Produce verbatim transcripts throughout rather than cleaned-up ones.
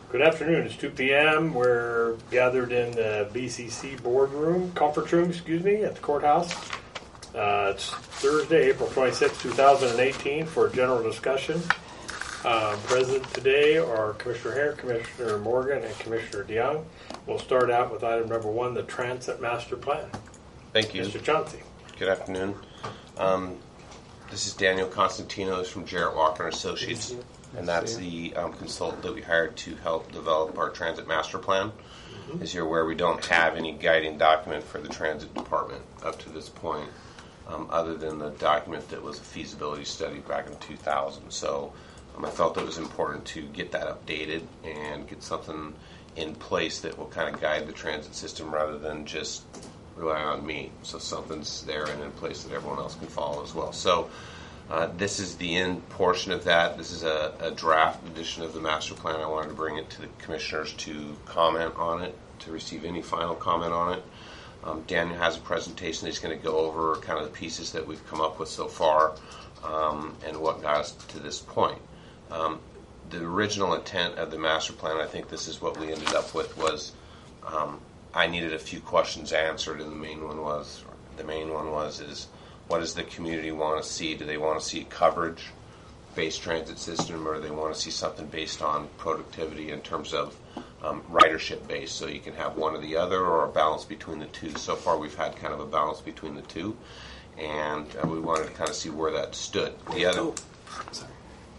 Good afternoon. It's two p.m. We're gathered in the B C C boardroom, conference room, excuse me, at the courthouse. Uh, it's Thursday, April twenty-sixth, two thousand eighteen, for a general discussion. Uh, present today are Commissioner Hare, Commissioner Morgan, and Commissioner DeYoung. We'll start out with item number one, the Transit Master Plan. Thank you. Mister Chauncey. Good afternoon. Um, this is Daniel Constantinos from Jarrett Walker and Associates, and that's the um, consultant that we hired to help develop our Transit Master Plan. Mm-hmm. As you're aware, we don't have any guiding document for the Transit Department up to this point, um, other than the document that was a feasibility study back in two thousand. So um, I felt it was important to get that updated and get something in place that will kind of guide the transit system rather than just rely on me. So something's there and in place that everyone else can follow as well. So uh, this is the end portion of that. This is a, a draft edition of the master plan. I wanted to bring it to the commissioners to comment on it, to receive any final comment on it. Um, Daniel has a presentation. He's going to go over kind of the pieces that we've come up with so far um, and what got us to this point. Um, the original intent of the master plan, I think this is what we ended up with, was um, I needed a few questions answered, and the main one was, the main one was, is what does the community want to see? Do they want to see a coverage-based transit system, or do they want to see something based on productivity in terms of um, ridership-based? So you can have one or the other, or a balance between the two. So far, we've had kind of a balance between the two, and uh, we wanted to kind of see where that stood. The other, oh, sorry.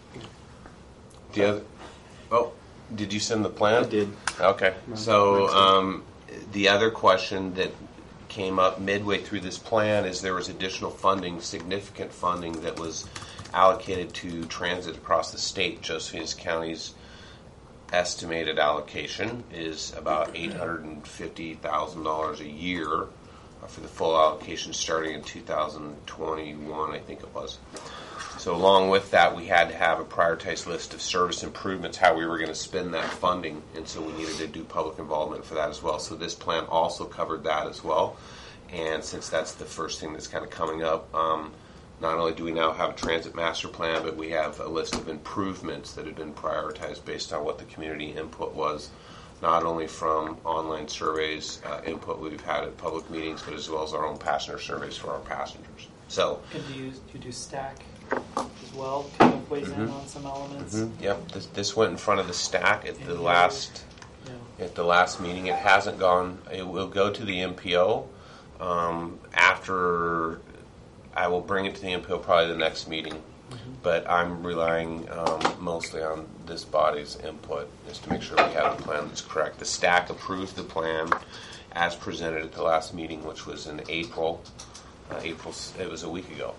The other, oh, did you send the plan? I did. Okay, so um, the other question that came up midway through this plan is there was additional funding, significant funding that was allocated to transit across the state. Josephine County's estimated allocation is about eight hundred fifty thousand dollars a year for the full allocation starting in two thousand twenty-one, I think it was. So along with that, we had to have a prioritized list of service improvements, how we were going to spend that funding, and so we needed to do public involvement for that as well. So this plan also covered that as well, and since that's the first thing that's kind of coming up, um, not only do we now have a transit master plan, but we have a list of improvements that have been prioritized based on what the community input was, not only from online surveys, uh, input we've had at public meetings, but as well as our own passenger surveys for our passengers. So, and do you, do you do stack as well, kind of weighs mm-hmm. in on some elements? Mm-hmm. Yep, this, this went in front of the stack at the last yeah. at the last meeting. It hasn't gone. It will go to the M P O um, after. I will bring it to the M P O probably the next meeting, mm-hmm. but I'm relying um, mostly on this body's input just to make sure we have a plan that's correct. The stack approved the plan as presented at the last meeting, which was in April. Uh, April. It was a week ago.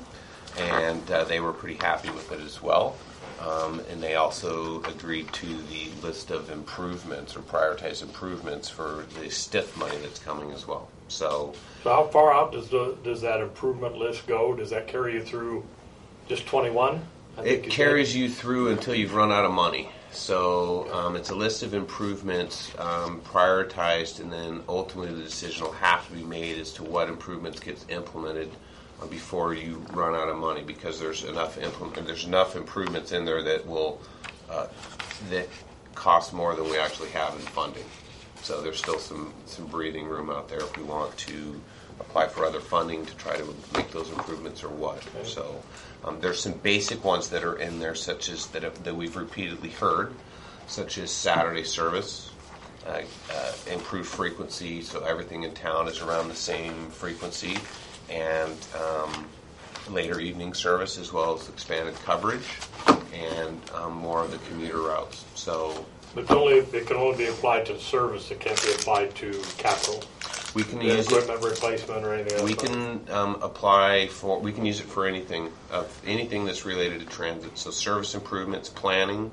And uh, they were pretty happy with it as well. Um, and they also agreed to the list of improvements or prioritized improvements for the STIF money that's coming as well. So, so how far out does the, does that improvement list go? Does that carry you through just twenty-one? It carries you through until you've run out of money. So um, it's a list of improvements um, prioritized, and then ultimately the decision will have to be made as to what improvements gets implemented before you run out of money, because there's enough implement, there's enough improvements in there that will uh, that cost more than we actually have in funding. So there's still some some breathing room out there if we want to apply for other funding to try to make those improvements or what. Okay. So um, there's some basic ones that are in there, such as that have, that we've repeatedly heard, such as Saturday service, uh, uh, improved frequency, so everything in town is around the same frequency. And um, later evening service, as well as expanded coverage and um, more of the commuter routes. So, but it's only it can only be applied to service. It can't be applied to capital. We can the use equipment it, replacement or anything else. We can um, apply for. We can use it for anything of anything that's related to transit. So service improvements, planning,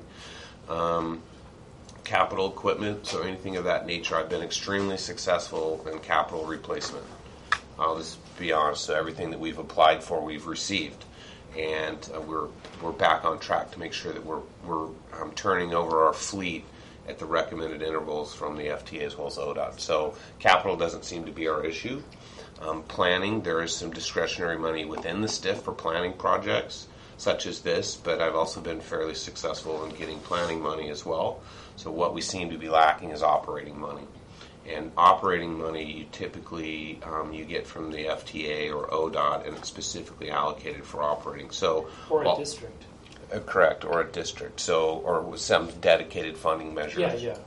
um, capital equipment, so anything of that nature. I've been extremely successful in capital replacement. I'll just be honest, so everything that we've applied for, we've received. And uh, we're we're back on track to make sure that we're, we're um, turning over our fleet at the recommended intervals from the F T A as well as O D O T. So capital doesn't seem to be our issue. Um, planning, there is some discretionary money within the STIF for planning projects. such as this, but I've also been fairly successful in getting planning money as well. So what we seem to be lacking is operating money. And operating money you typically um, you get from the F T A or O D O T, and it's specifically allocated for operating. So Or a well, district. uh, correct, or a district. So or with some dedicated funding measure. Yeah, yeah.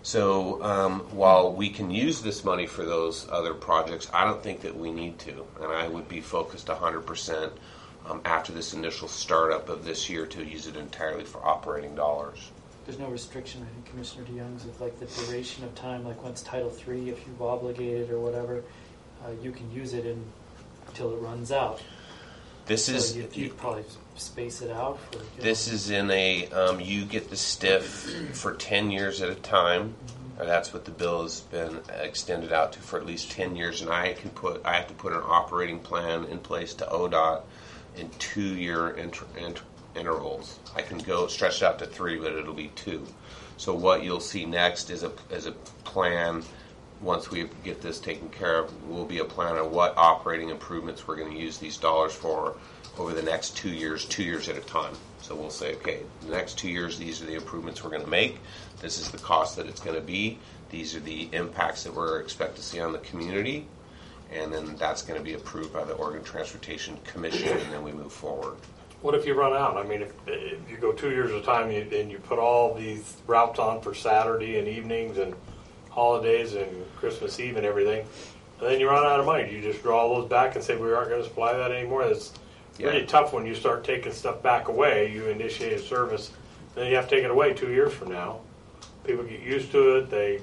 So um, while we can use this money for those other projects, I don't think that we need to. And I would be focused one hundred percent um, after this initial startup of this year to use it entirely for operating dollars. There's no restriction, I think, Commissioner DeYoung's, with like the duration of time, like once Title three, if you've obligated or whatever, uh, you can use it in, until it runs out. This So is you, you'd probably space it out for. You this know, is in a um, you get the stiff for ten years at a time. Or that's what the bill has been extended out to for at least ten years, and I can put I have to put an operating plan in place to O D O T in two-year inter, inter, intervals. I can go stretch it out to three, but it'll be two. So what you'll see next is a is a plan. Once we get this taken care of, will be a plan on what operating improvements we're going to use these dollars for over the next two years, two years at a time. So we'll say, okay, the next two years, these are the improvements we're going to make. This is the cost that it's going to be. These are the impacts that we're expect to see on the community. And then that's going to be approved by the Oregon Transportation Commission, and then we move forward. What if you run out? I mean, if, if you go two years at a time you, and you put all these routes on for Saturday and evenings and holidays and Christmas Eve and everything, and then you run out of money, do you just draw those back and say we aren't going to supply that anymore? It's Yeah. really tough when you start taking stuff back away. You initiate a service, then you have to take it away two years from now. People get used to it. They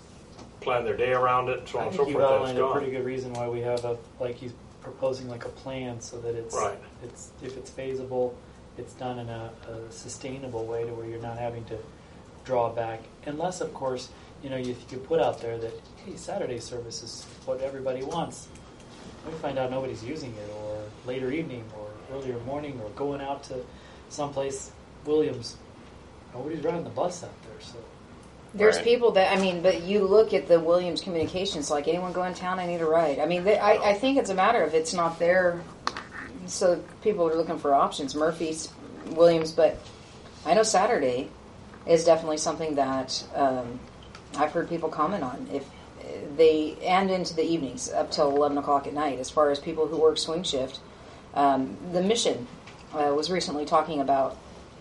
plan their day around it, and so on I and think so you've forth. Then outlined it's a gone. pretty good reason why we have a, like he's proposing like a plan so that it's, Right. it's if it's feasible, it's done in a, a sustainable way to where you're not having to draw back. Unless, of course, you know, you, you put out there that, hey, Saturday service is what everybody wants. We find out nobody's using it, or later evening, or earlier morning, or going out to someplace, Williams. Nobody's riding the bus out there, so. There's Right. people that, I mean, but you look at the Williams Communications, like, anyone go in town, I need a ride. I mean, they, I, I think it's a matter of it's not there, so people are looking for options. Murphy's, Williams, but I know Saturday is definitely something that um, I've heard people comment on. If they, and into the evenings, up till eleven o'clock at night, as far as people who work swing shift. Um, the Mission uh, was recently talking about,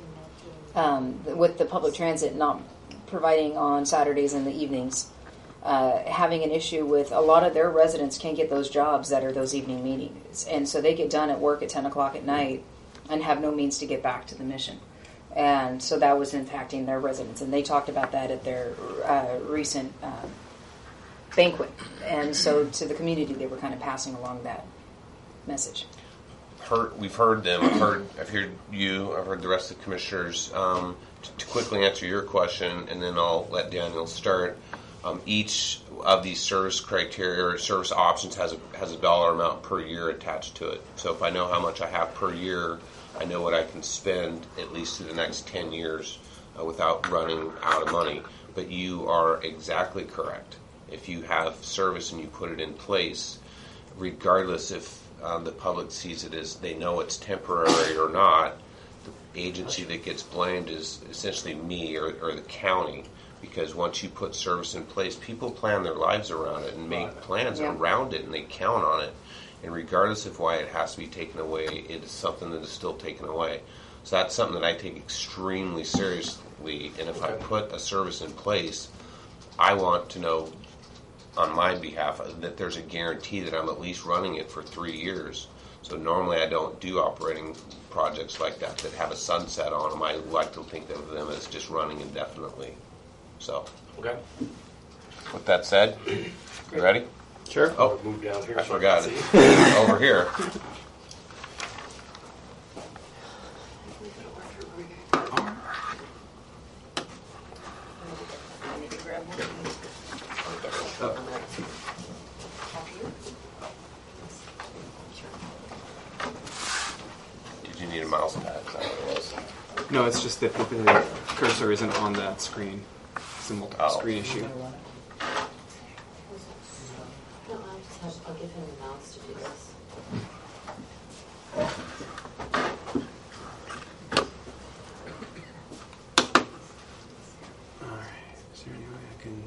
um, with the public transit not providing on Saturdays and the evenings, uh, having an issue with a lot of their residents can't get those jobs that are those evening meetings. And so they get done at work at ten o'clock at night and have no means to get back to the Mission. And so that was impacting their residents. And they talked about that at their uh, recent uh, banquet. And so to the community, they were kind of passing along that message. Heard, we've heard them. I've heard. I've heard you. I've heard the rest of the commissioners. Um, to, to quickly answer your question, and then I'll let Daniel start. Um, each of these service criteria or service options has a has a dollar amount per year attached to it. So if I know how much I have per year, I know what I can spend at least through the next ten years uh, without running out of money. But you are exactly correct. If you have service and you put it in place, regardless if Um, the public sees it as they know it's temporary or not, the agency that gets blamed is essentially me or, or the county, because once you put service in place, people plan their lives around it and make plans Yeah. around it, and they count on it. And regardless of why it has to be taken away, it is something that is still taken away. So that's something that I take extremely seriously, and if I put a service in place, I want to know on my behalf that there's a guarantee that I'm at least running it for three years. So normally I don't do operating projects like that that have a sunset on them. I like to think of them as just running indefinitely. So, Okay. with that said, you ready? Sure. Oh, Move down here. I so forgot can it. see. Over here. Did you need a mouse pad? Is that what it was? No, it's just that the cursor isn't on that screen. It's a multiple Oh. screen issue. No, I'll just have, I'll give him the mouse to do this. can.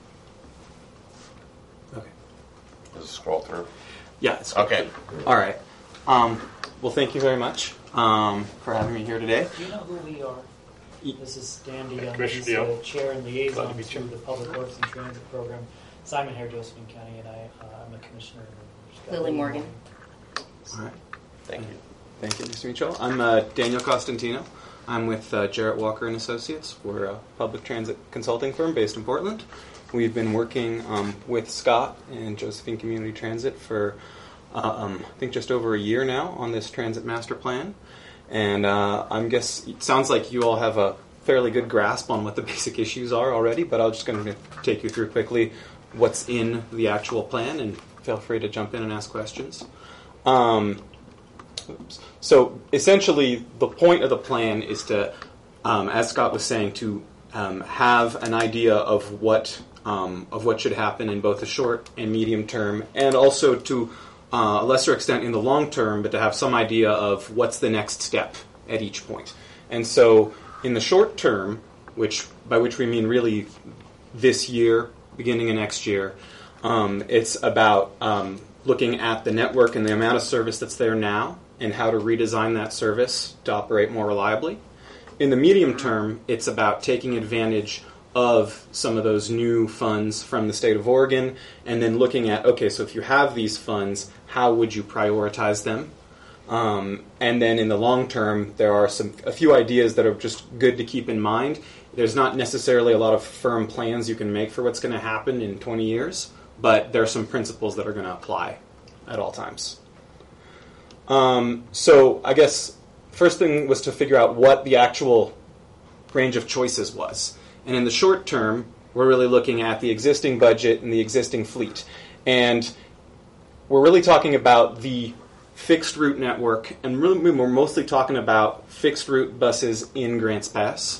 Okay. Does it scroll through? Yeah. It's Okay. All right. Um, well, thank you very much um, for having me here today. Do you know who we are? This is Dan DeYoung. Commissioner He's the DeYoung. chair and Glad liaison to to, meet you. the Public Works and Transit Program. Simon Hare, Josephine County, and I, uh, I'm a commissioner. Lily Morgan. All right. Thank you. Thank you, Mister Mitchell. I'm uh, Daniel Costantino. I'm with uh, Jarrett Walker and Associates. We're a public transit consulting firm based in Portland. We've been working um, with Scott and Josephine Community Transit for, uh, um, I think, just over a year now on this transit master plan. And uh, I guess it sounds like you all have a fairly good grasp on what the basic issues are already, but I'm just going to take you through quickly what's in the actual plan, and feel free to jump in and ask questions. Um, oops. So essentially, the point of the plan is to, um, as Scott was saying, to um, have an idea of what um, of what should happen in both the short and medium term, and also to uh, a lesser extent in the long term, but to have some idea of what's the next step at each point. And so, in the short term, which by which we mean really this year, beginning of next year, um, it's about um, looking at the network and the amount of service that's there now, and how to redesign that service to operate more reliably. In the medium term, it's about taking advantage of some of those new funds from the state of Oregon, and then looking at, okay, so if you have these funds, how would you prioritize them? Um, and then in the long term, there are some a few ideas that are just good to keep in mind. There's not necessarily a lot of firm plans you can make for what's going to happen in twenty years, but there are some principles that are going to apply at all times. Um, so I guess first thing was to figure out what the actual range of choices was. And in the short term, we're really looking at the existing budget and the existing fleet. And we're really talking about the fixed route network, and really we're mostly talking about fixed route buses in Grants Pass.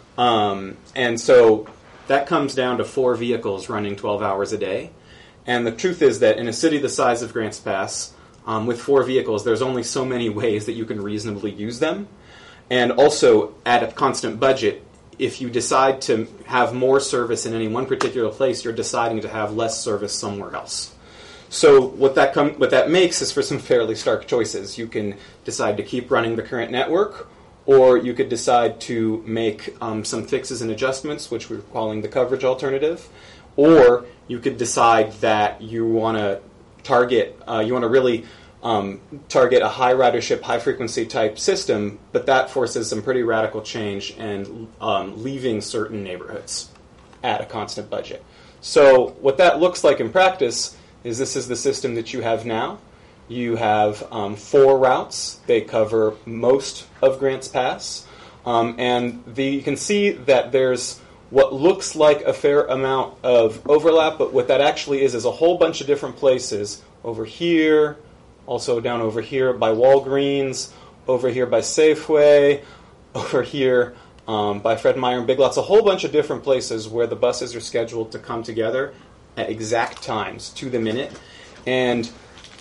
Um, and so that comes down to four vehicles running twelve hours a day. And the truth is that in a city the size of Grants Pass, um, with four vehicles, there's only so many ways that you can reasonably use them. And also, at a constant budget, if you decide to have more service in any one particular place, you're deciding to have less service somewhere else. So what that com- what that makes is for some fairly stark choices. You can decide to keep running the current network, or you could decide to make um, some fixes and adjustments, which we're calling the coverage alternative, or you could decide that you want to target, uh, you want to really um, target a high ridership, high frequency type system, but that forces some pretty radical change and um, leaving certain neighborhoods at a constant budget. So what that looks like in practice is this is the system that you have now. You have um, four routes. They cover most of Grants Pass. Um, and the, you can see that there's what looks like a fair amount of overlap, but what that actually is is a whole bunch of different places over here, also down over here by Walgreens, over here by Safeway, over here um, by Fred Meyer and Big Lots, a whole bunch of different places where the buses are scheduled to come together at exact times, to the minute. And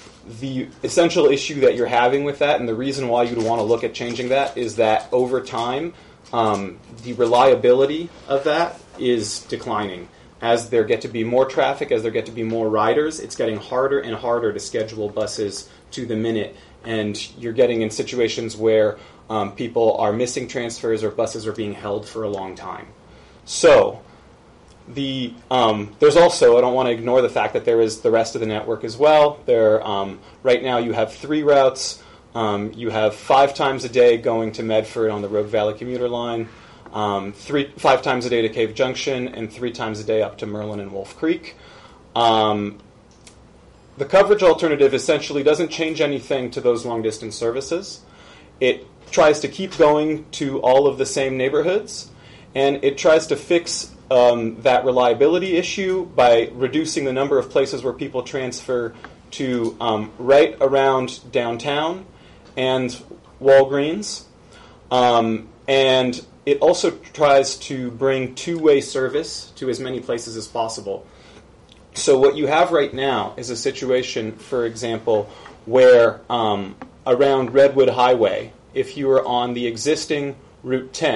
the essential issue that you're having with that, and the reason why you'd want to look at changing that, is that over time, um, the reliability of that is declining. As there get to be more traffic, as there get to be more riders, it's getting harder and harder to schedule buses to the minute. And you're getting in situations where um, people are missing transfers or buses are being held for a long time. So, The um, there's also, I don't want to ignore the fact that there is the rest of the network as well. There, um, right now you have three routes. Um, you have five times a day going to Medford on the Rogue Valley commuter line, um, three five times a day to Cave Junction, and three times a day up to Merlin and Wolf Creek. Um, the coverage alternative essentially doesn't change anything to those long distance services. It tries to keep going to all of the same neighborhoods, and it tries to fix Um, that reliability issue by reducing the number of places where people transfer to um, right around downtown and Walgreens. Um, and it also tries to bring two-way service to as many places as possible. So what you have right now is a situation, for example, where um, around Redwood Highway, if you are on the existing Route ten,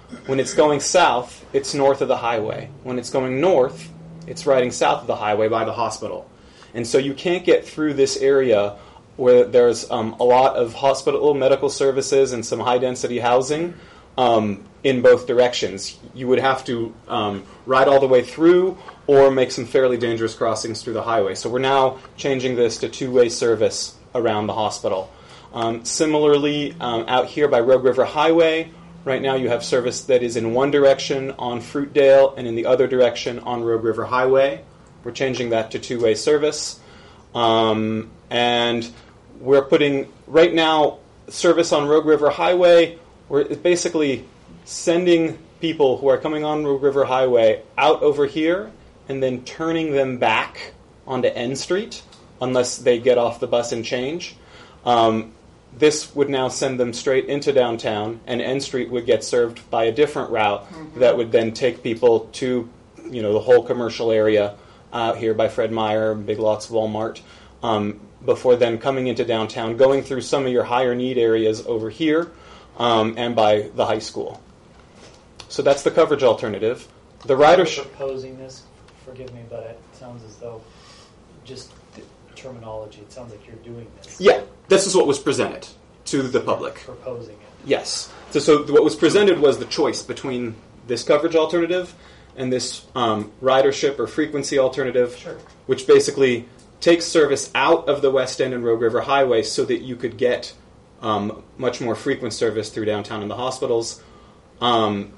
When it's going south, it's north of the highway. When it's going north, it's riding south of the highway by the hospital. And so you can't get through this area where there's um, a lot of hospital medical services and some high-density housing um, in both directions. You would have to um, ride all the way through or make some fairly dangerous crossings through the highway. So we're now changing this to two-way service around the hospital. Um, similarly, um, out here by Rogue River Highway, right now you have service that is in one direction on Fruitdale and in the other direction on Rogue River Highway. We're changing that to two-way service. Um, and we're putting, right now, service on Rogue River Highway, we're basically sending people who are coming on Rogue River Highway out over here and then turning them back onto N Street unless they get off the bus and change. Um, this would now send them straight into downtown, and N Street would get served by a different route mm-hmm. that would then take people to, you know, the whole commercial area out here by Fred Meyer, Big Lots, Walmart, um, before then coming into downtown, going through some of your higher need areas over here, um, and by the high school. So that's the coverage alternative. The ridership. Proposing this, forgive me, but it sounds as though just the terminology. It sounds like you're doing this. Yeah, this is what was presented to the public. Proposing it. Yes. So, so what was presented was the choice between this coverage alternative and this um, ridership or frequency alternative, sure. which basically takes service out of the West End and Rogue River Highway so that you could get um, much more frequent service through downtown and the hospitals. Um,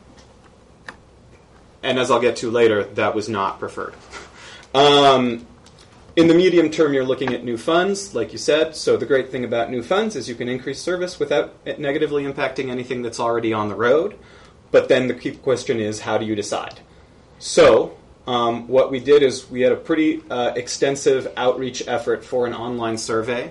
and as I'll get to later, that was not preferred. um, in the medium term, you're looking at new funds, like you said. So the great thing about new funds is you can increase service without it negatively impacting anything that's already on the road. But then the key question is, how do you decide? So um, what we did is we had a pretty uh, extensive outreach effort for an online survey.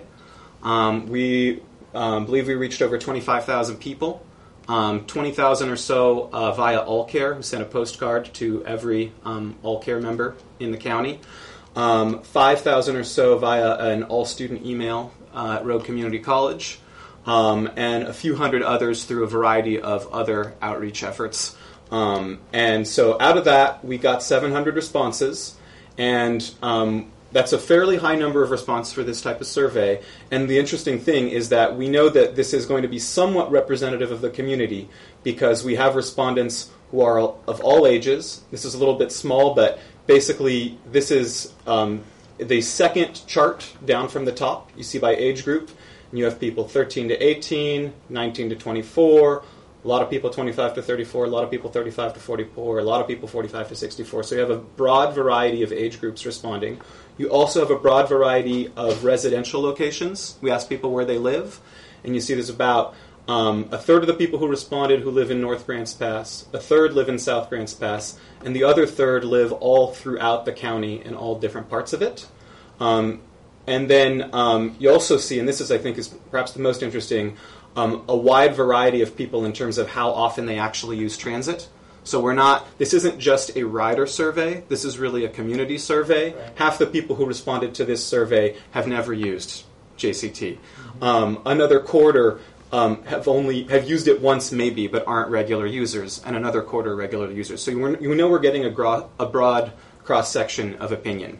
Um, we um, believe we reached over twenty-five thousand people. Um, twenty thousand or so uh, via AllCare, who sent a postcard to every um, AllCare member in the county. Um, five thousand or so via an all-student email uh, at Rogue Community College. Um, and a few hundred others through a variety of other outreach efforts. Um, and so out of that, we got seven hundred responses, and um, that's a fairly high number of responses for this type of survey. And the interesting thing is that we know that this is going to be somewhat representative of the community because we have respondents who are of all ages. This is a little bit small, but basically this is um, the second chart down from the top. You see by age group. And you have people thirteen to eighteen, nineteen to twenty-four, a lot of people twenty-five to thirty-four, a lot of people thirty-five to forty-four, a lot of people forty-five to sixty-four. So you have a broad variety of age groups responding. You also have a broad variety of residential locations. We asked people where they live, and you see there's about um, a third of the people who responded who live in North Grants Pass, a third live in South Grants Pass, and the other third live all throughout the county in all different parts of it. Um, And then um, you also see, and this is, I think, is perhaps the most interesting, um, a wide variety of people in terms of how often they actually use transit. So we're not, this isn't just a rider survey. This is really a community survey. Right. Half the people who responded to this survey have never used J C T. Mm-hmm. Um, another quarter um, have only have used it once, maybe, but aren't regular users, and another quarter are regular users. So you, you know we're getting a, gro- a broad cross section of opinion.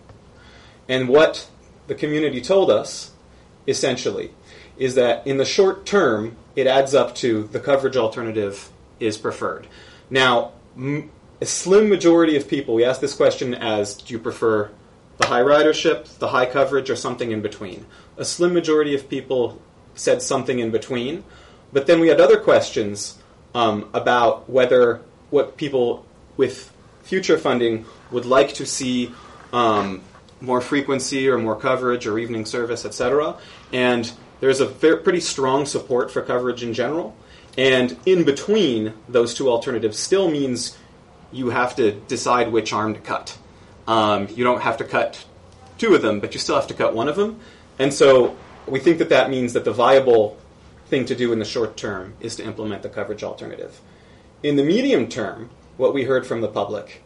And what the community told us, essentially, is that in the short term, it adds up to the coverage alternative is preferred. Now, m- a slim majority of people, we asked this question as, do you prefer the high ridership, the high coverage, or something in between? A slim majority of people said something in between, but then we had other questions um, about whether what people with future funding would like to see um, more frequency or more coverage or evening service, et cetera. And there's a very, pretty strong support for coverage in general. And in between those two alternatives still means you have to decide which arm to cut. Um, you don't have to cut two of them, but you still have to cut one of them. And so we think that that means that the viable thing to do in the short term is to implement the coverage alternative. In the medium term, what we heard from the public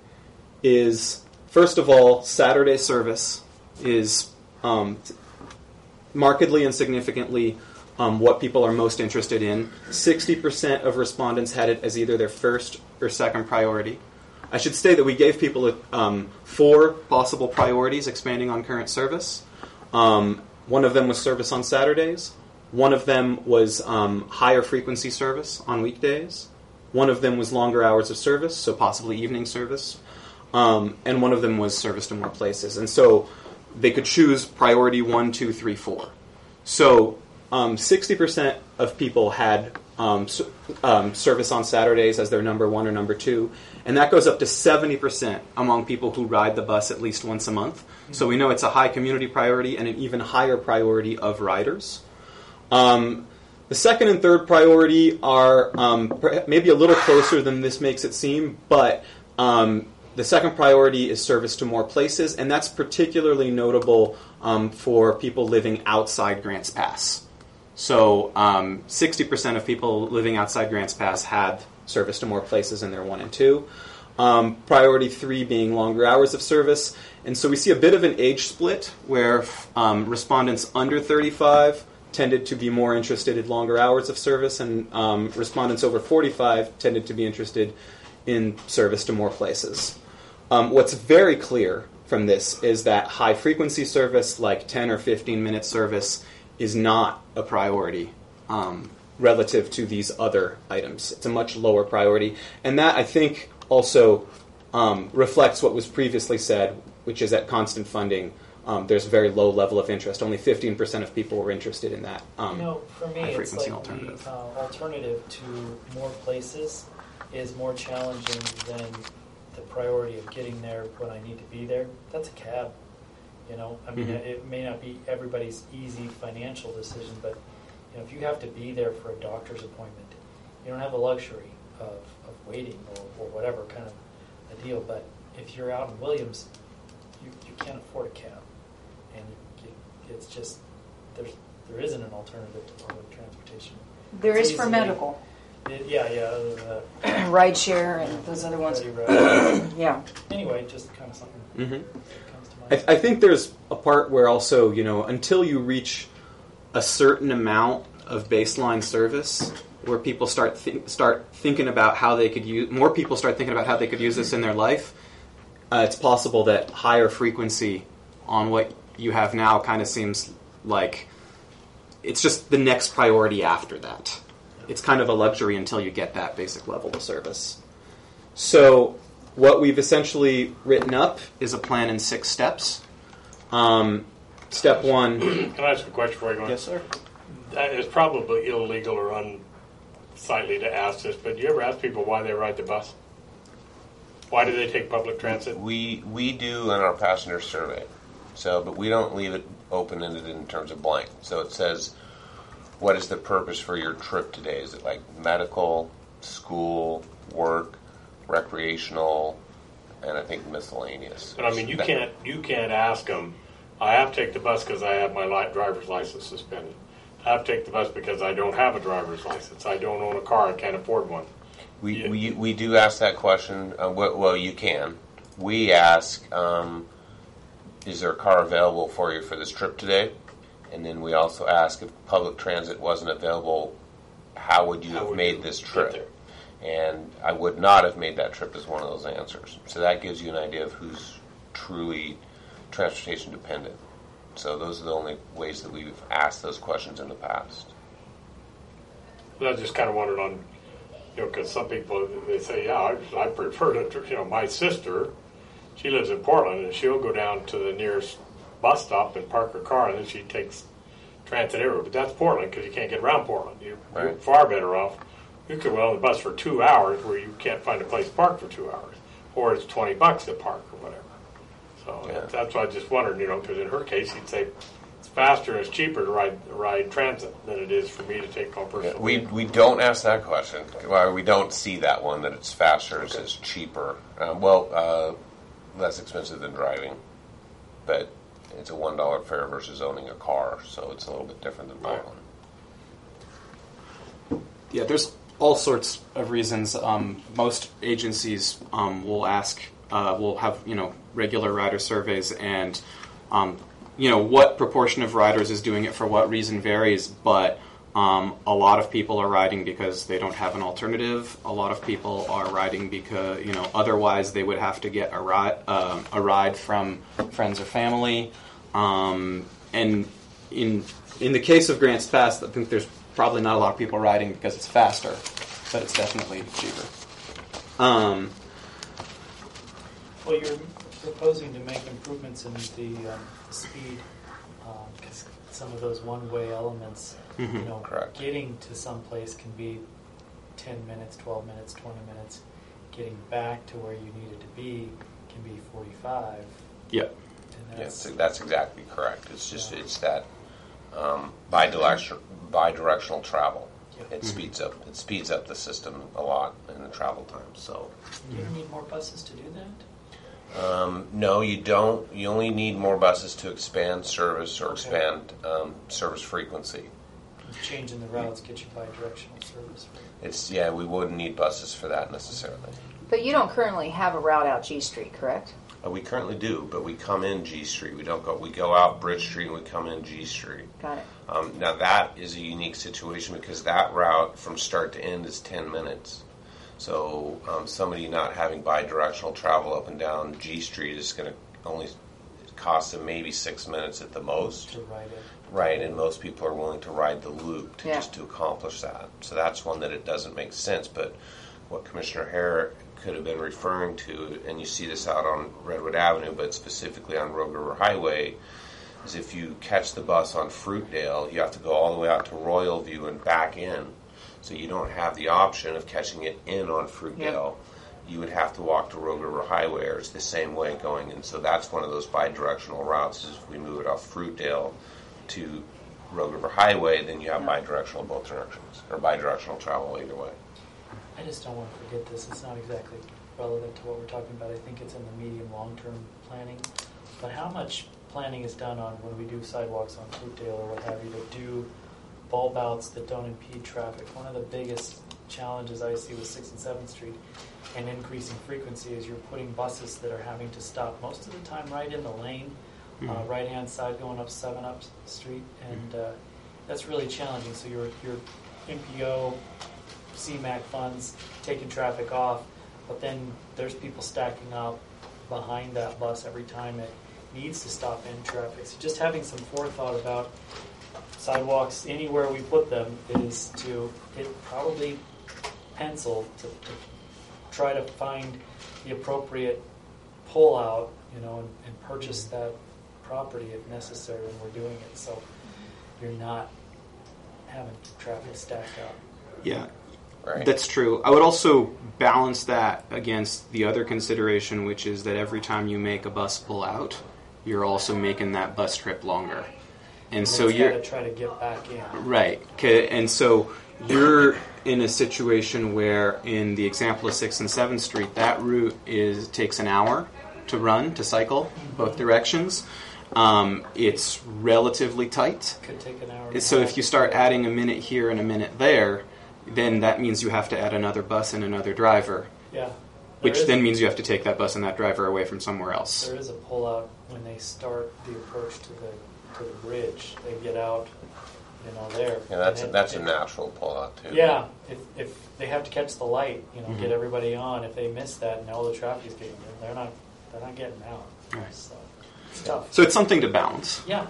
is, first of all, Saturday service is um, markedly and significantly um, what people are most interested in, sixty percent of respondents had it as either their first or second priority. I should say that we gave people um, four possible priorities expanding on current service. Um, one of them was service on Saturdays. One of them was um, higher frequency service on weekdays. One of them was longer hours of service, so possibly evening service. Um, and one of them was service to more places. And so they could choose priority one, two, three, four. So um, sixty percent of people had um, s- um, service on Saturdays as their number one or number two. And that goes up to seventy percent among people who ride the bus at least once a month. So we know it's a high community priority and an even higher priority of riders. Um, the second and third priority are um, maybe a little closer than this makes it seem, but um, the second priority is service to more places, and that's particularly notable um, for people living outside Grants Pass. So um, sixty percent of people living outside Grants Pass had service to more places in their one and two. Um, priority three being longer hours of service. And so we see a bit of an age split where um, respondents under thirty-five tended to be more interested in longer hours of service, and um, respondents over forty-five tended to be interested in service to more places. Um, what's very clear from this is that high-frequency service, like ten or fifteen-minute service, is not a priority um, relative to these other items. It's a much lower priority. And that, I think, also um, reflects what was previously said, which is at constant funding, um, there's a very low level of interest. Only fifteen percent of people were interested in that um, You know, for me, it's high-frequency like alternative. the uh, alternative to more places is more challenging than the priority of getting there when I need to be there. That's a cab. You know, I mean, Mhm. it may not be everybody's easy financial decision, but you know, if you have to be there for a doctor's appointment, you don't have the luxury of, of waiting or, or whatever kind of a deal. But if you're out in Williams, you, you can't afford a cab, and you, you, it's just there's there isn't an alternative to public transportation. There It's is for easily- medical, It, yeah, yeah. Uh, ride share, and those other ones. Right. Yeah. Anyway, just kind of something Mhm. that comes to I, mind. I think there's a part where also, you know, until you reach a certain amount of baseline service, where people start think, start thinking about how they could use, more people start thinking about how they could use this in their life, uh, it's possible that higher frequency on what you have now kind of seems like it's just the next priority after that. It's kind of a luxury until you get that basic level of service. So what we've essentially written up is a plan in six steps. Um, step one. Can I ask a question before I go on? Yes, sir. That is probably illegal or unsightly to ask this, but do you ever ask people why they ride the bus? Why do they take public transit? We we do in our passenger survey, so but we don't leave it open ended in terms of blank. So it says, what is the purpose for your trip today? Is it like medical, school, work, recreational, and I think miscellaneous? But I mean, you That- can't you can't ask them. I have to take the bus because I have my li- driver's license suspended. I have to take the bus because I don't have a driver's license. I don't own a car. I can't afford one. We, Yeah. we we do ask that question. Uh, well, well, you can. We ask, um, is there a car available for you for this trip today? And then we also ask if public transit wasn't available, how would you How have would made you this get trip? there? And I would not have made that trip as one of those answers. So that gives you an idea of who's truly transportation dependent. So those are the only ways that we've asked those questions in the past. I just kind of wondered on, you know, because some people, they say, yeah, I, I prefer to, you know, my sister, she lives in Portland, and she'll go down to the nearest bus stop and park her car, and then she takes transit everywhere. But that's Portland, because you can't get around Portland. You, You're Right. far better off. You could go on the bus for two hours where you can't find a place to park for two hours. Or it's twenty bucks to park or whatever. So Yeah. that, that's why I just wondered, you know, because in her case, he'd say it's faster and it's cheaper to ride ride transit than it is for me to take my Yeah, personal we vehicle. we don't ask that question. Well, we don't see that one that it's faster, it's, it's cheaper. Um, well, uh, less expensive than driving, but it's a one dollar fare versus owning a car, so it's a little bit different than Right. Portland. Yeah, there's all sorts of reasons. Um, most agencies um, will ask, uh, will have you know regular rider surveys, and um, you know what proportion of riders is doing it for what reason varies. But Um, a lot of people are riding because they don't have an alternative. A lot of people are riding because, you know, otherwise they would have to get a ride, uh, a ride from friends or family. Um, and in in the case of Grants Pass, I think there's probably not a lot of people riding because it's faster, but it's definitely cheaper. Um, Well, you're proposing to make improvements in the um, speed, because some of those one-way elements, Mhm. you know, Correct. getting to some place can be ten minutes, twelve minutes, twenty minutes. Getting back to where you needed to be can be forty-five. yeah. And Yes, that's, that's exactly correct. It's just Yeah. it's that um, bidirectional bidirectional travel. Yep. It speeds up it speeds up the system a lot in the travel time. So do you need more buses to do that? um, no, you don't. You only need more buses to expand service or Okay. expand um, service frequency. Changing the routes get you bi-directional service. It's yeah, we wouldn't need buses for that necessarily. But you don't currently have a route out G Street, correct? Uh, we currently do, but we come in G Street. We don't go. We go out Bridge Street and we come in G Street. Got it. Um, now that is a unique situation because that route from start to end is ten minutes. So um, somebody not having bi-directional travel up and down G Street is going to only cost them maybe six minutes at the most. To ride it. Right, and most people are willing to ride the loop to Yeah. just to accomplish that. So that's one that it doesn't make sense. But what Commissioner Hare could have been referring to, and you see this out on Redwood Avenue, but specifically on Rogue River Highway, is if you catch the bus on Fruitdale, you have to go all the way out to Royal View and back in. So you don't have the option of catching it in on Fruitdale. You would have to walk to Rogue River Highway, or it's the same way going. And so that's one of those bi-directional routes. Is if we move it off Fruitdale to Rogue River Highway, then you have Yeah. bi-directional both directions, or bi-directional travel either way. I just don't want to forget this. It's not exactly relevant to what we're talking about. I think it's in the medium long-term planning. But how much planning is done on when we do sidewalks on Fruitdale or what have you to do bulb outs that don't impede traffic? One of the biggest challenges I see with sixth and seventh Street and increasing frequency is you're putting buses that are having to stop most of the time right in the lane, uh, right-hand side going up seven up Street, and uh, that's really challenging. So your your M P O, C MAC funds taking traffic off, but then there's people stacking up behind that bus every time it needs to stop in traffic. So just having some forethought about sidewalks anywhere we put them is to it probably pencil to, to try to find the appropriate pull out, you know, and, and purchase that property if necessary when we're doing it. So you're not having traffic stack up. Yeah, Right. that's true. I would also balance that against the other consideration, which is that every time you make a bus pull out, you're also making that bus trip longer. And so it's you're got to try to get back in. right. 'Kay, and so you're in a situation where, in the example of sixth and seventh Street, that route is takes an hour to run to cycle both directions. Um, it's relatively tight. Could take an hour. and a So half. if you start adding a minute here and a minute there, then that means you have to add another bus and another driver, yeah, which There is- then means you have to take that bus and that driver away from somewhere else. There is a pullout when they start the approach to the to the bridge. They get out, you know, there. Yeah, that's a, And that's a it- natural pull out too. Yeah, if, if they have to catch the light, you know, Mhm. get everybody on. If they miss that and all the traffic is getting there, they're not they're not getting out. Right. So it's tough. So it's something to balance. Yeah.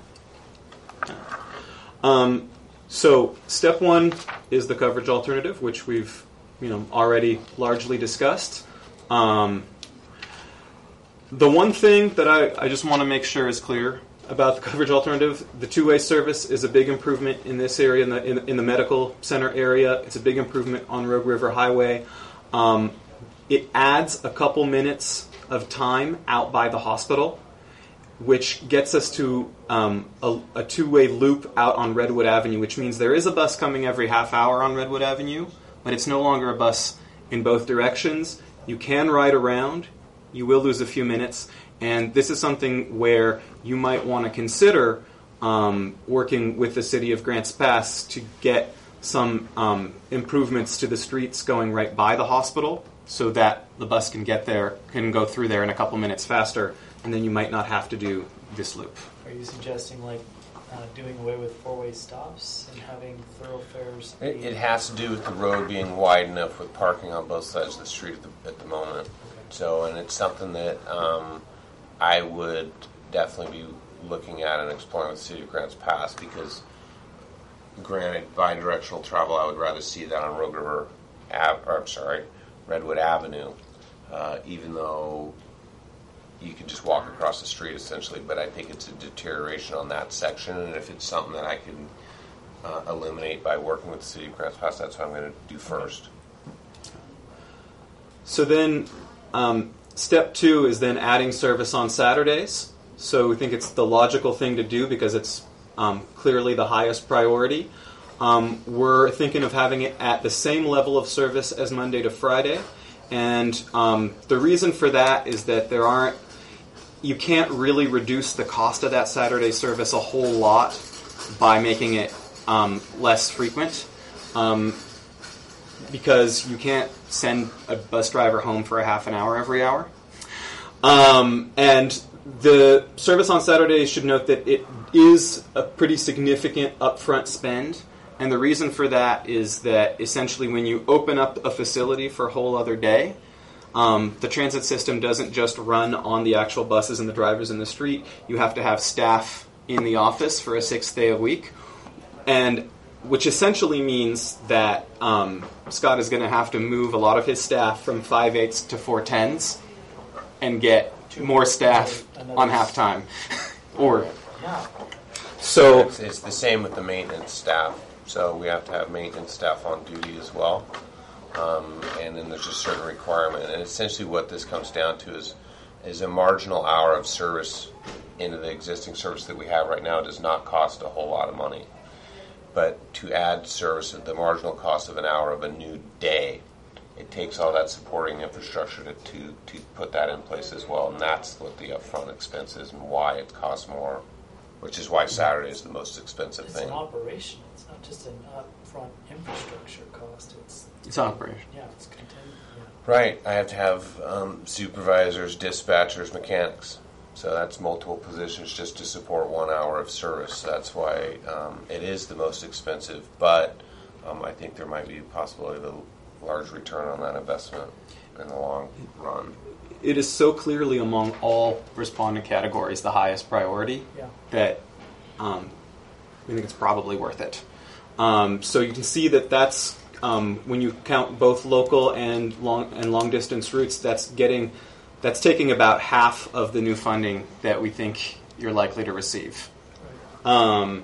Um, so step one is the coverage alternative, which we've you know already largely discussed. Um, the one thing that I, I just want to make sure is clear about the coverage alternative: the two-way service is a big improvement in this area, in the in, in the medical center area. It's a big improvement on Rogue River Highway. Um, it adds a couple minutes of time out by the hospital, which gets us to um, a, a two-way loop out on Redwood Avenue, which means there is a bus coming every half hour on Redwood Avenue, but it's no longer a bus in both directions. You can ride around. You will lose a few minutes, and this is something where you might want to consider um, working with the city of Grants Pass to get some um, improvements to the streets going right by the hospital so that the bus can get there, can go through there in a couple minutes faster, and then you might not have to do this loop. Are you suggesting like uh, doing away with four-way stops and having thoroughfares? It, be- it has to do with the road being wide enough with parking on both sides of the street at the, at the moment. So, and it's something that um, I would definitely be looking at and exploring with the City of Grants Pass, because granted, bi-directional travel, I would rather see that on Rogue River Ave, or I'm sorry, Redwood Avenue, uh, even though you can just walk across the street essentially, but I think it's a deterioration on that section, and if it's something that I can uh, eliminate by working with the City of Grants Pass, that's what I'm going to do first. So then, um, step two is then adding service on Saturdays. So we think it's the logical thing to do because it's um, clearly the highest priority. Um, we're thinking of having it at the same level of service as Monday to Friday. And um, the reason for that is that there aren't, you can't really reduce the cost of that Saturday service a whole lot by making it um, less frequent. Um, because you can't send a bus driver home for a half an hour every hour. Um, and the service on Saturdays should note that it is a pretty significant upfront spend. And the reason for that is that essentially when you open up a facility for a whole other day, um, the transit system doesn't just run on the actual buses and the drivers in the street. You have to have staff in the office for a sixth day a week. And which essentially means that um, Scott is going to have to move a lot of his staff from five eights to four tens and get more staff on halftime. or Yeah. so It's, it's the same with the maintenance staff. So we have to have maintenance staff on duty as well. Um, and then there's a certain requirement. And essentially what this comes down to is, is a marginal hour of service into the existing service that we have right now does not cost a whole lot of money. But to add service at the marginal cost of an hour of a new day, it takes all that supporting infrastructure to, to, to put that in place as well. And that's what the upfront expense is and why it costs more, which is why Saturday is the most expensive It's thing. an operation. It's not just an upfront infrastructure cost. It's it's operation. yeah, it's content. Yeah. Right. I have to have um, supervisors, dispatchers, mechanics. So that's multiple positions just to support one hour of service. That's why um, it is the most expensive. But um, I think there might be a possibility of a large return on that investment in the long run. It is so clearly among all respondent categories the highest priority Yeah. that um, we think it's probably worth it. Um, so you can see that that's um, when you count both local and long and long distance routes, that's getting that's taking about half of the new funding that we think you're likely to receive. Um,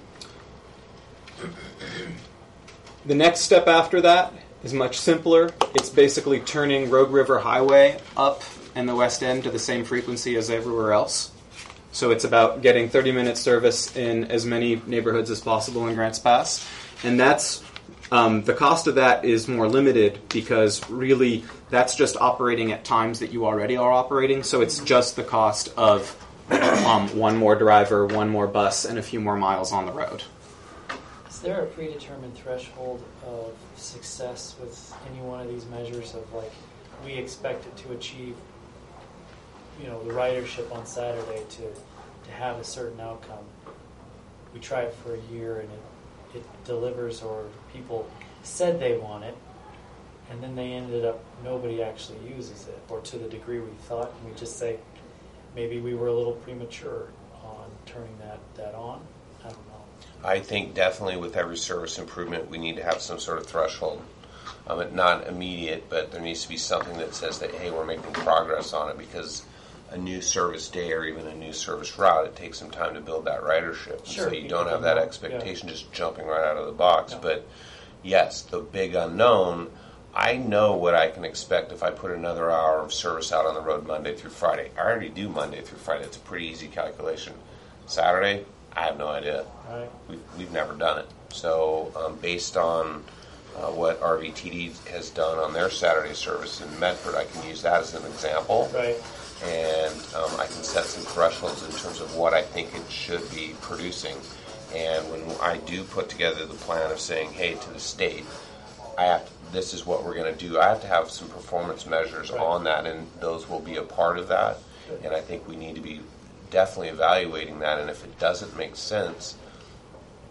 the next step after that is much simpler. It's basically turning Rogue River Highway up and the West End to the same frequency as everywhere else. So it's about getting thirty minute service in as many neighborhoods as possible in Grants Pass. And that's um, the cost of that is more limited because really that's just operating at times that you already are operating. So it's just the cost of um, one more driver, one more bus, and a few more miles on the road. Is there a predetermined threshold of success with any one of these measures of like we expect it to achieve, you know, the ridership on Saturday to to have a certain outcome? We try it for a year and it, it delivers, or people said they want it, and then they ended up nobody actually uses it, or to the degree we thought, and we just say maybe we were a little premature on turning that, that on. I don't know. I think definitely with every service improvement, we need to have some sort of threshold. Um, it, not immediate, but there needs to be something that says that, hey, we're making progress on it, because a new service day or even a new service route, it takes some time to build that ridership. Sure, so you you don't can have that know, expectation just jumping right out of the box. No. But yes, the big unknown, I know what I can expect if I put another hour of service out on the road Monday through Friday. I already do Monday through Friday. It's a pretty easy calculation. Saturday, I have no idea. Right. We've, we've never done it. So um, based on uh, what R V T D has done on their Saturday service in Medford, I can use that as an example. Right. And um, I can set some thresholds in terms of what I think it should be producing. And when I do put together the plan of saying, hey, to the state, I have to, this is what we're going to do, I have to have some performance measures Right. on that, and those will be a part of that. Good. And I think we need to be definitely evaluating that, and if it doesn't make sense,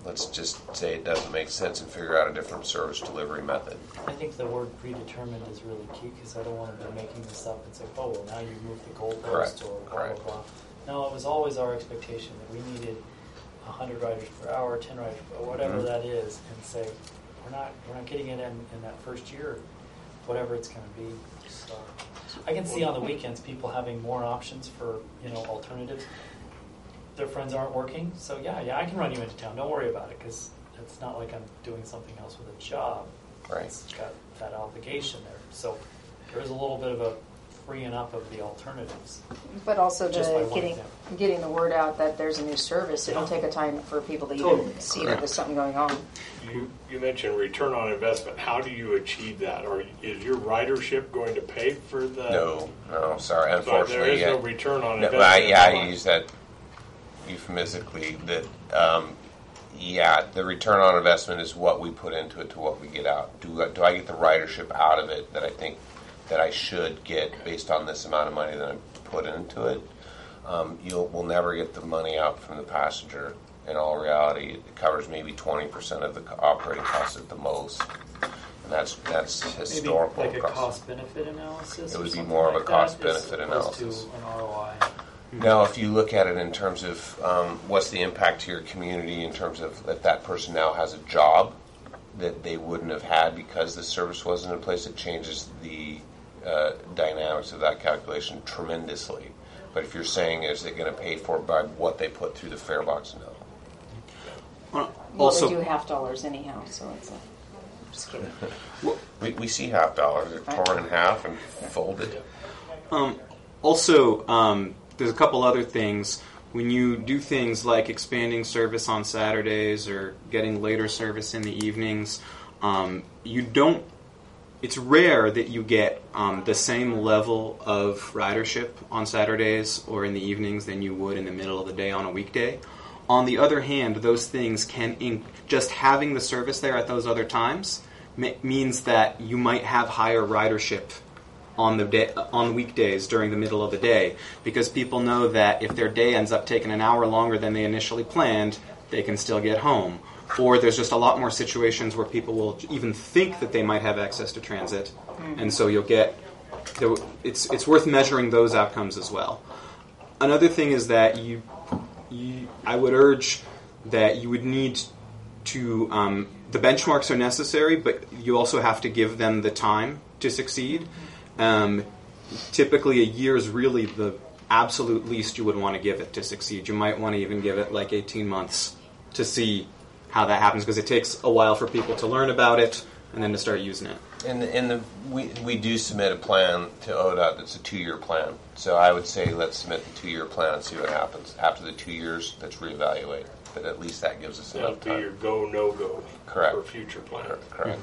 let's just say it doesn't make sense and figure out a different service delivery method. I think the word predetermined is really key because I don't want to be making this up and say, oh, well, now you moved the Correct. goalpost or blah, Correct. blah, blah. No, it was always our expectation that we needed one hundred riders per hour, ten riders per hour, whatever Mhm. that is, and say, we're not we're not getting it in, in that first year, whatever it's going to be. So I can see on the weekends people having more options for, you know, alternatives. Their friends aren't working, so yeah, yeah, I can run you into town. Don't worry about it because it's not like I'm doing something else with a job. Right. It's got that obligation there. So there is a little bit of a freeing up of the alternatives. But also Just by the one getting example. getting the word out that there's a new service. It'll Yeah. take a time for people to even Totally. see that Correct. there's something going on. You, you mentioned return on investment. How do you achieve that? Or is your ridership going to pay for the? No, no, sorry. So Unfortunately, there is yeah. no return on No, investment. I, yeah, I use that euphemistically. That um, yeah, the return on investment is what we put into it to what we get out. Do I- do I get the ridership out of it that I think that I should get based on this amount of money that I put into it? Um, you'll we'll never get the money out from the passenger. In all reality, it covers maybe twenty percent of the co- operating costs at the most, and that's that's Maybe historical. like a cost. cost-benefit analysis. It or would be something more of a like that, cost-benefit as opposed analysis. to an R O I. Now, if you look at it in terms of um, what's the impact to your community, in terms of if that person now has a job that they wouldn't have had because the service wasn't in place, it changes the uh, dynamics of that calculation tremendously. But if you're saying is it going to pay for it by what they put through the fare box, no. Well, Well, also, they do half dollars anyhow, so it's a. Just kidding. We, we see half dollars. They're torn in half and folded. Um, also, um, there's a couple other things. When you do things like expanding service on Saturdays or getting later service in the evenings, um, you don't. It's rare that you get um, the same level of ridership on Saturdays or in the evenings than you would in the middle of the day on a weekday. On the other hand, those things can inc- just having the service there at those other times ma- means that you might have higher ridership on the day, on weekdays during the middle of the day, because people know that if their day ends up taking an hour longer than they initially planned, they can still get home. Or there's just a lot more situations where people will even think that they might have access to transit, and so you'll get. It's it's worth measuring those outcomes as well. Another thing is that you, you I would urge that you would need to. Um, the benchmarks are necessary, but you also have to give them the time to succeed. Um, typically, a year is really the absolute least you would want to give it to succeed. You might want to even give it like eighteen months to see how that happens, because it takes a while for people to learn about it and then to start using it. And the, and the, we we do submit a plan to O D O T that's a two-year plan. So I would say let's submit the two-year plan and see what happens. After the two years, let's reevaluate. But at least that gives us That'll enough be your time. go, no go. Correct. For future plan. Correct.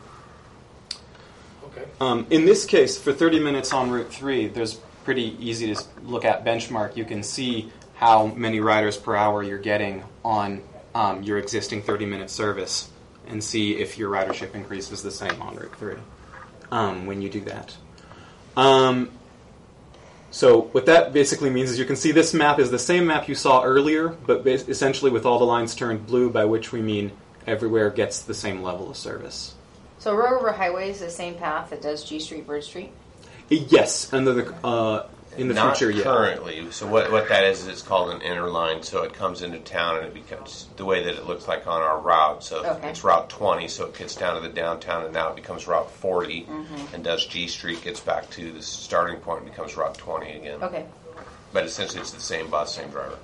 Okay. Um, in this case, for thirty minutes on Route three, there's pretty easy to look at benchmark. You can see how many riders per hour you're getting on um, your existing thirty-minute service and see if your ridership increases the same on Route three um, when you do that. Um, so what that basically means is you can see this map is the same map you saw earlier, but bas- essentially with all the lines turned blue, by which we mean everywhere gets the same level of service. So Row River Highway is the same path that does G Street, Bird Street. Yes, under the uh, in the Not future, yeah. currently. So what, what that is, is it's called an interline. So it comes into town and it becomes the way that it looks like on our route. So Okay. it's Route twenty, so it gets down to the downtown, and now it becomes Route forty, Mm-hmm. and does G Street, gets back to the starting point and becomes Route twenty again. Okay. But essentially it's the same bus, same driver.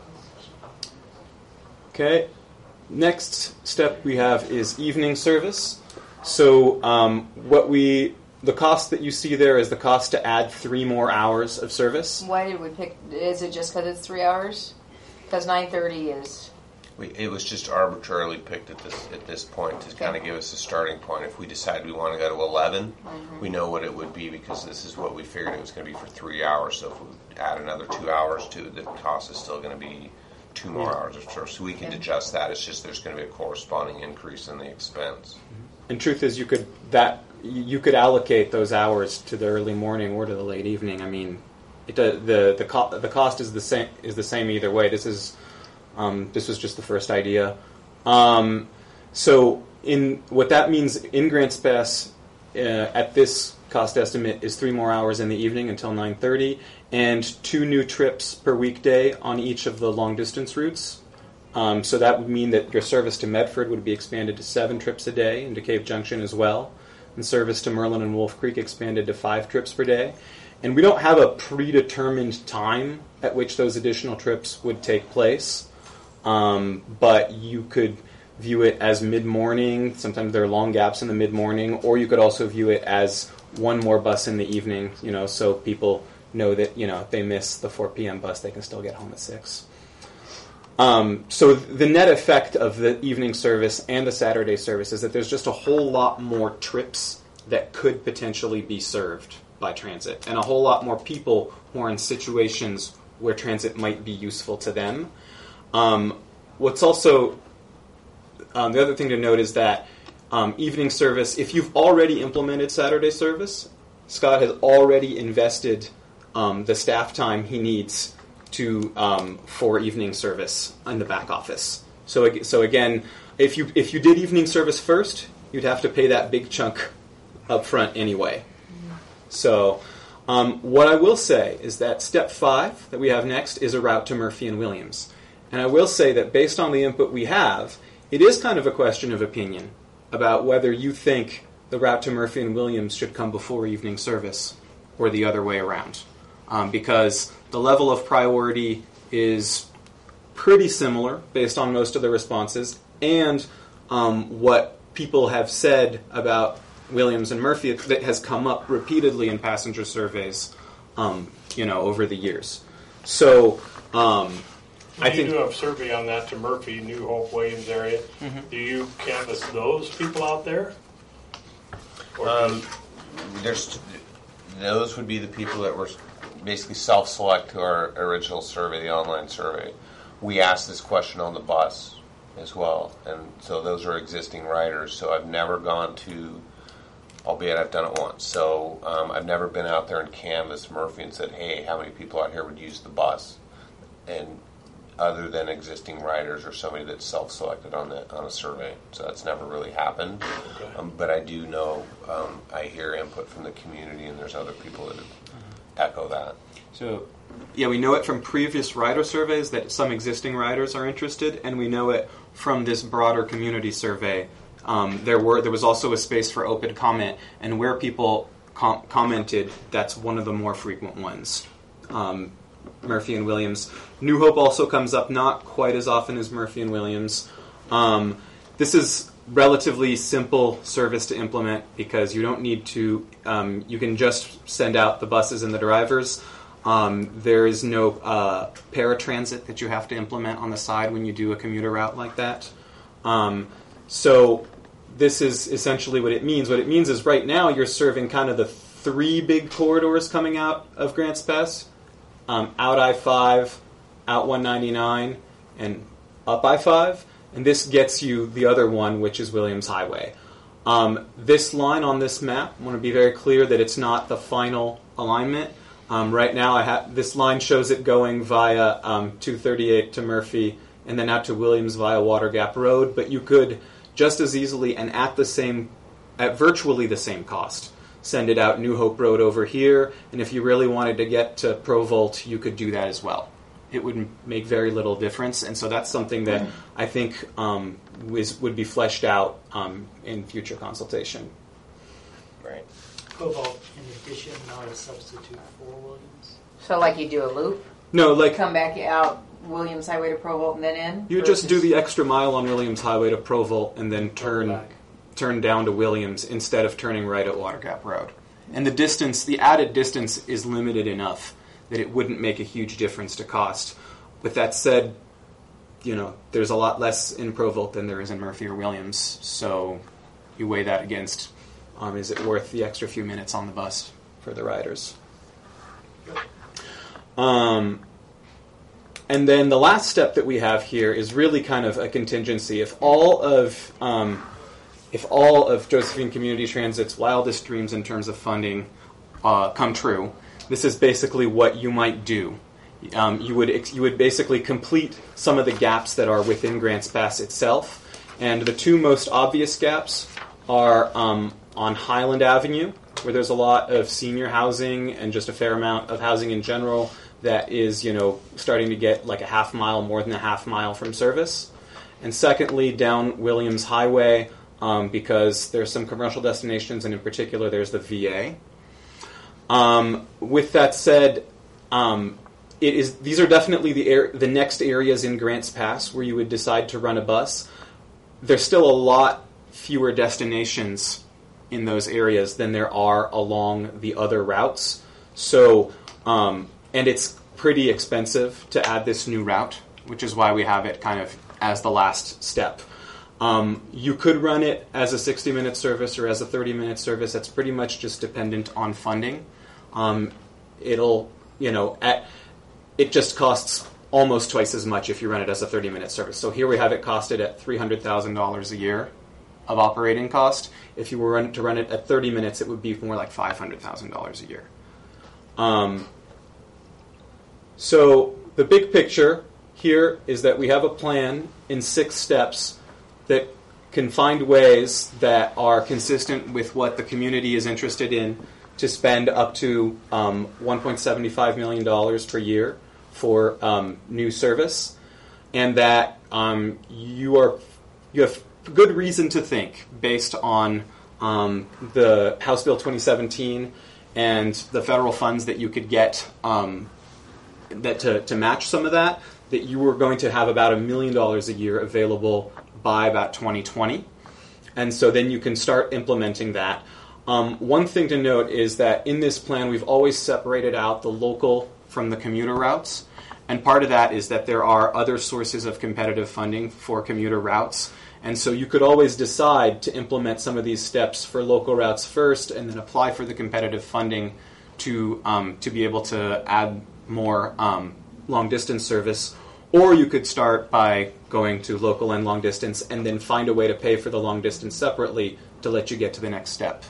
Okay. Next step we have is evening service. So um, what we the cost that you see there is the cost to add three more hours of service. Why did we pick? Is it just because it's three hours? Because nine thirty is. We, it was just arbitrarily picked at this at this point to kind of give us a starting point. If we decide we want to go to eleven, we know what it would be because this is what we figured it was going to be for three hours. So if we add another two hours to it, the cost is still going to be two more hours of service. So we can Okay. adjust that. It's just there's going to be a corresponding increase in the expense. And truth is, you could that you could allocate those hours to the early morning or to the late evening. I mean, it, the the the, co- the cost is the same is the same either way. This is um, this was just the first idea. Um, so in what that means in Grants Pass uh, at this cost estimate is three more hours in the evening until nine thirty, and two new trips per weekday on each of the long distance routes. Um, so that would mean that your service to Medford would be expanded to seven trips a day, and to Cave Junction as well. And service to Merlin and Wolf Creek expanded to five trips per day. And we don't have a predetermined time at which those additional trips would take place, um, but you could view it as mid-morning. Sometimes there are long gaps in the mid-morning, or you could also view it as one more bus in the evening, you know, so people know that, you know, if they miss the four p.m. bus, they can still get home at six. Um, so the net effect of the evening service and the Saturday service is that there's just a whole lot more trips that could potentially be served by transit, and a whole lot more people who are in situations where transit might be useful to them. Um, what's also, um, the other thing to note is that um, evening service, if you've already implemented Saturday service, Scott has already invested um, the staff time he needs to um, for evening service in the back office. So, so again, if you if you did evening service first, you'd have to pay that big chunk up front anyway. So, um, what I will say is that step five that we have next is a route to Murphy and Williams. And I will say that based on the input we have, it is kind of a question of opinion about whether you think the route to Murphy and Williams should come before evening service or the other way around. Um, because the level of priority is pretty similar based on most of the responses, and um, what people have said about Williams and Murphy that has come up repeatedly in passenger surveys, um, you know, over the years. So, um, I think you do a survey on that to Murphy, New Hope, Williams area. Mm-hmm. Do you canvass those people out there? Or um, there's those would be the people that were basically self-select to our original survey, the online survey. We asked this question on the bus as well, and so those are existing riders. So I've never gone to, albeit I've done it once. So um, I've never been out there and canvassed Murphy and said, "Hey, how many people out here would use the bus?" And other than existing riders or somebody that's self-selected on the on a survey, so that's never really happened. Okay. Um, but I do know um, I hear input from the community, and there's other people that echo that. So, yeah, we know it from previous rider surveys that some existing riders are interested, and we know it from this broader community survey. Um, there were there was also a space for open comment, and where people com- commented, that's one of the more frequent ones. Um, Murphy and Williams. New Hope also comes up, not quite as often as Murphy and Williams. Um, this is relatively simple service to implement because you don't need to, um, you can just send out the buses and the drivers. Um, there is no uh, paratransit that you have to implement on the side when you do a commuter route like that. Um, so this is essentially what it means. What it means is right now you're serving kind of the three big corridors coming out of Grants Pass. Um, out I five, out one ninety-nine, and up I five. And this gets you the other one, which is Williams Highway. Um, this line on this map, I want to be very clear that it's not the final alignment. Um, right now, I ha- this line shows it going via um, two thirty-eight to Murphy and then out to Williams via Water Gap Road. But you could just as easily and at the same, at virtually the same cost, send it out New Hope Road over here, and if you really wanted to get to Provolt, you could do that as well. It would make very little difference, and so that's something that I think um, was, would be fleshed out um, in future consultation. Right. Cobalt, in addition, not a substitute for Williams. So like you do a loop, No, like come back out Williams Highway to Provolt and then in? you just do the extra mile on Williams Highway to Provolt and then turn Back. turn down to Williams instead of turning right at Water Gap Road. And the distance, the added distance is limited enough that it wouldn't make a huge difference to cost. With that said, you know, there's a lot less in Provolt than there is in Murphy or Williams, so you weigh that against, um, is it worth the extra few minutes on the bus for the riders? Um, and then the last step that we have here is really kind of a contingency. If all of um, if all of Josephine Community Transit's wildest dreams in terms of funding uh, come true, this is basically what you might do. Um, you would ex- you would basically complete some of the gaps that are within Grants Pass itself. And the two most obvious gaps are um, on Highland Avenue, where there's a lot of senior housing and just a fair amount of housing in general that is, you know, starting to get like a half mile, more than a half mile from service. And secondly, down Williams Highway, um, because there's some commercial destinations, and in particular, there's the V A. Um, with that said, um, it is these are definitely the air, the next areas in Grants Pass where you would decide to run a bus. There's still a lot fewer destinations in those areas than there are along the other routes. So, um, and it's pretty expensive to add this new route, which is why we have it kind of as the last step. Um, you could run it as a sixty-minute service or as a thirty-minute service. That's pretty much just dependent on funding. Um, it'll, you know, at, it just costs almost twice as much if you run it as a thirty-minute service. So here we have it costed at three hundred thousand dollars a year of operating cost. If you were run, to run it at thirty minutes, it would be more like five hundred thousand dollars a year. Um, so the big picture here is that we have a plan in six steps that can find ways that are consistent with what the community is interested in to spend up to um, one point seven five million dollars per year for um, new service, and that um, you are you have good reason to think, based on um, the House Bill twenty seventeen and the federal funds that you could get um, that to, to match some of that, that you were going to have about a million dollars a year available by about twenty twenty. And so then you can start implementing that. Um, one thing to note is that in this plan, we've always separated out the local from the commuter routes. And part of that is that there are other sources of competitive funding for commuter routes. And so you could always decide to implement some of these steps for local routes first and then apply for the competitive funding to um, to be able to add more um, long-distance service. Or you could start by going to local and long distance and then find a way to pay for the long distance separately to let you get to the next step.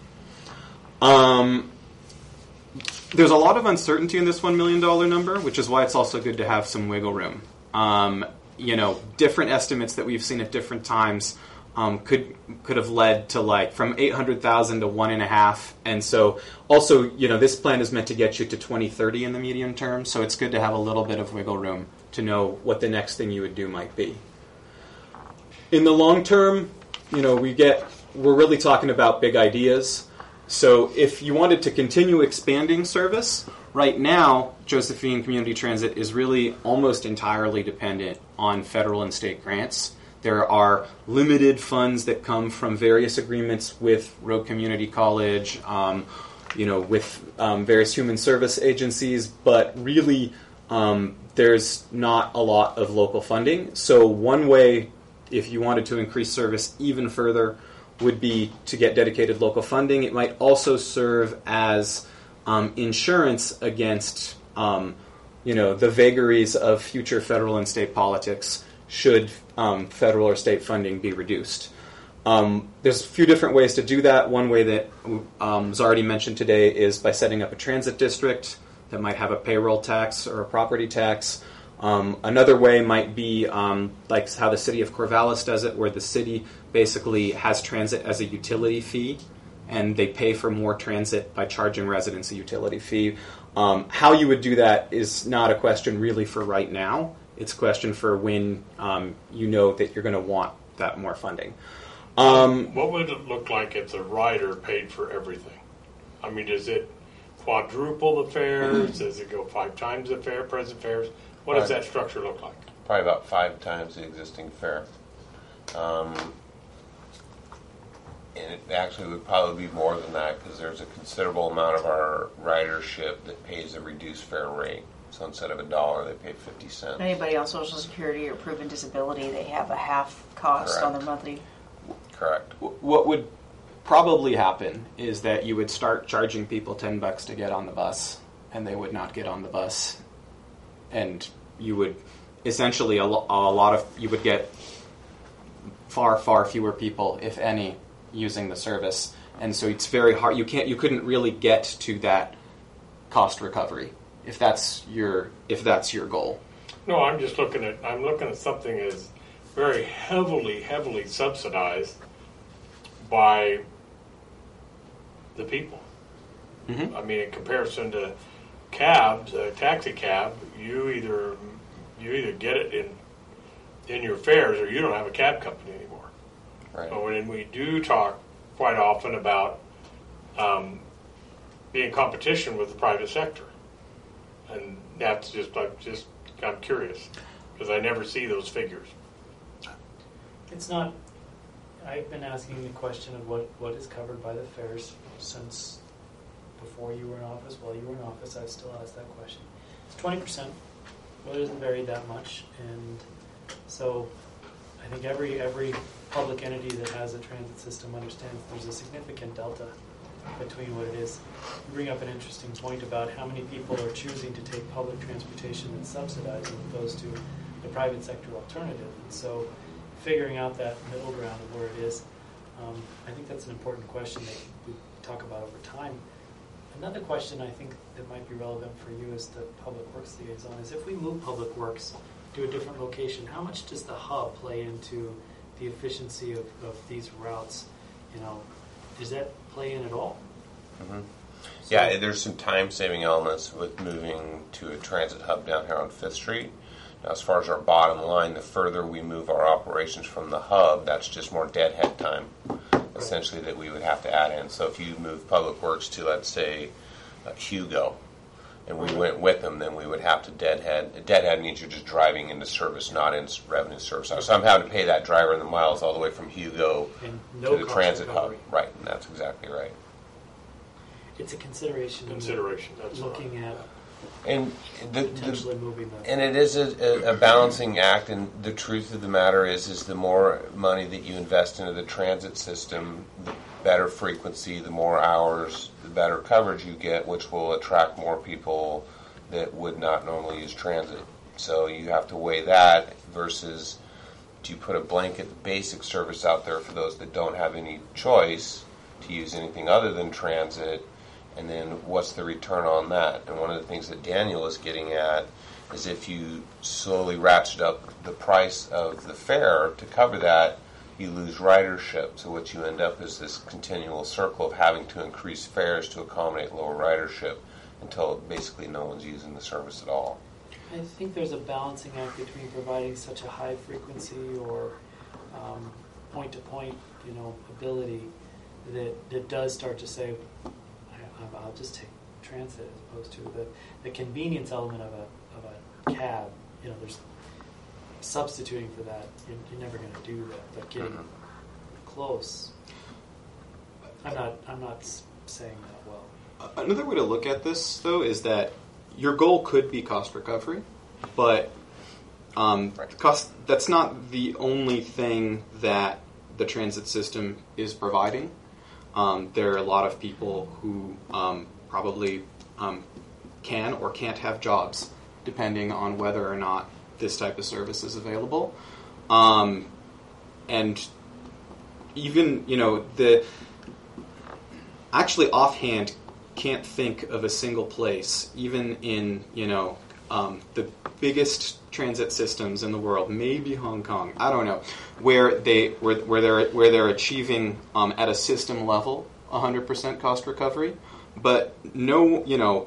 Um, there's a lot of uncertainty in this one million dollars number, which is why it's also good to have some wiggle room. Um, you know, different estimates that we've seen at different times um, could could have led to like from eight hundred thousand to one and a half. And so also, you know, this plan is meant to get you to twenty thirty in the medium term. So it's good to have a little bit of wiggle room to know what the next thing you would do might be. In the long term, you know, we get we're really talking about big ideas. So if you wanted to continue expanding service, right now, Josephine Community Transit is really almost entirely dependent on federal and state grants. There are limited funds that come from various agreements with Rogue Community College, um, you know, with um, various human service agencies, but really um, there's not a lot of local funding. So one way, if you wanted to increase service even further, would be to get dedicated local funding. It might also serve as um, insurance against, um, you know, the vagaries of future federal and state politics should um, federal or state funding be reduced. Um, there's a few different ways to do that. One way that um, was already mentioned today is by setting up a transit district that might have a payroll tax or a property tax. Um, another way might be um, like how the city of Corvallis does it, where the city basically has transit as a utility fee, and they pay for more transit by charging residents a utility fee. Um, how you would do that is not a question really for right now. It's a question for when um, you know that you're going to want that more funding. Um, what would it look like if the rider paid for everything? I mean, does it quadruple the fares? Does it go five times the fare, present fares? What does that structure look like? Probably about five times the existing fare. Um, and it actually would probably be more than that because there's a considerable amount of our ridership that pays a reduced fare rate. So instead of a dollar, they pay fifty cents. Anybody on Social Security or proven disability, they have a half cost Correct. on their monthly. Correct. What would probably happen is that you would start charging people ten bucks to get on the bus, and they would not get on the bus. And you would essentially a, lo- a lot of you would get far far fewer people, if any, using the service, and so it's very hard. You can't you couldn't really get to that cost recovery if that's your if that's your goal. No, I'm just looking at I'm looking at something as very heavily, heavily subsidized by the people. Mm-hmm. I mean, in comparison to cabs, a taxi cab, you either you either get it in in your fares or you don't have a cab company anymore. Right. So when we do talk quite often about um, being in competition with the private sector, and that's just I'm just I'm curious because I never see those figures. It's not. I've been asking the question of what, what is covered by the fares since before you were in office. While you were in office, I've still asked that question. It's twenty percent. Well, it doesn't vary that much, and so I think every every public entity that has a transit system understands there's a significant delta between what it is. You bring up an interesting point about how many people are choosing to take public transportation that's subsidized as opposed to the private sector alternative. And so figuring out that middle ground of where it is, um, I think that's an important question that we talk about over time. Another question I think that might be relevant for you as the Public Works liaison is if we move Public Works to a different location, how much does the hub play into the efficiency of, of these routes? You know, does that play in at all? Mm-hmm. So, Yeah, there's some time-saving elements with moving to a transit hub down here on Fifth Street. Now, as far as our bottom line, the further we move our operations from the hub, that's just more deadhead time, essentially, that we would have to add in. So if you move Public Works to, let's say, uh, Hugo, and we went with them, then we would have to deadhead. Deadhead means you're just driving into service, not in revenue service. So I'm having to pay that driver the miles all the way from Hugo and no to the cost transit recovery. hub. Right, and that's exactly right. It's a consideration. when Consideration. you're That's looking right. at And the, the potentially moving the. And it is a, a, a balancing act, and the truth of the matter is, is the more money that you invest into the transit system, the better frequency, the more hours, the better coverage you get, which will attract more people that would not normally use transit. So you have to weigh that versus, do you put a blanket basic service out there for those that don't have any choice to use anything other than transit? And then what's the return on that? And one of the things that Daniel is getting at is if you slowly ratchet up the price of the fare to cover that, you lose ridership. So what you end up is this continual circle of having to increase fares to accommodate lower ridership until basically no one's using the service at all. I think there's a balancing act between providing such a high frequency or um, point-to-point, you know, ability that, that does start to say, I'll just take transit as opposed to the, the convenience element of a of a cab. You know, there's substituting for that. You're, you're never going to do that, but getting mm-hmm. close. I'm not. I'm not saying that well. Another way to look at this, though, is that your goal could be cost recovery, but um, right. cost. That's not the only thing that the transit system is providing. Um, there are a lot of people who um, probably um, can or can't have jobs, depending on whether or not this type of service is available. Um, and even, you know, the actually offhand can't think of a single place, even in, you know, um, the biggest transit systems in the world, maybe Hong Kong, I don't know, where they where, where they're where they're achieving um, at a system level one hundred percent cost recovery, but no, you know,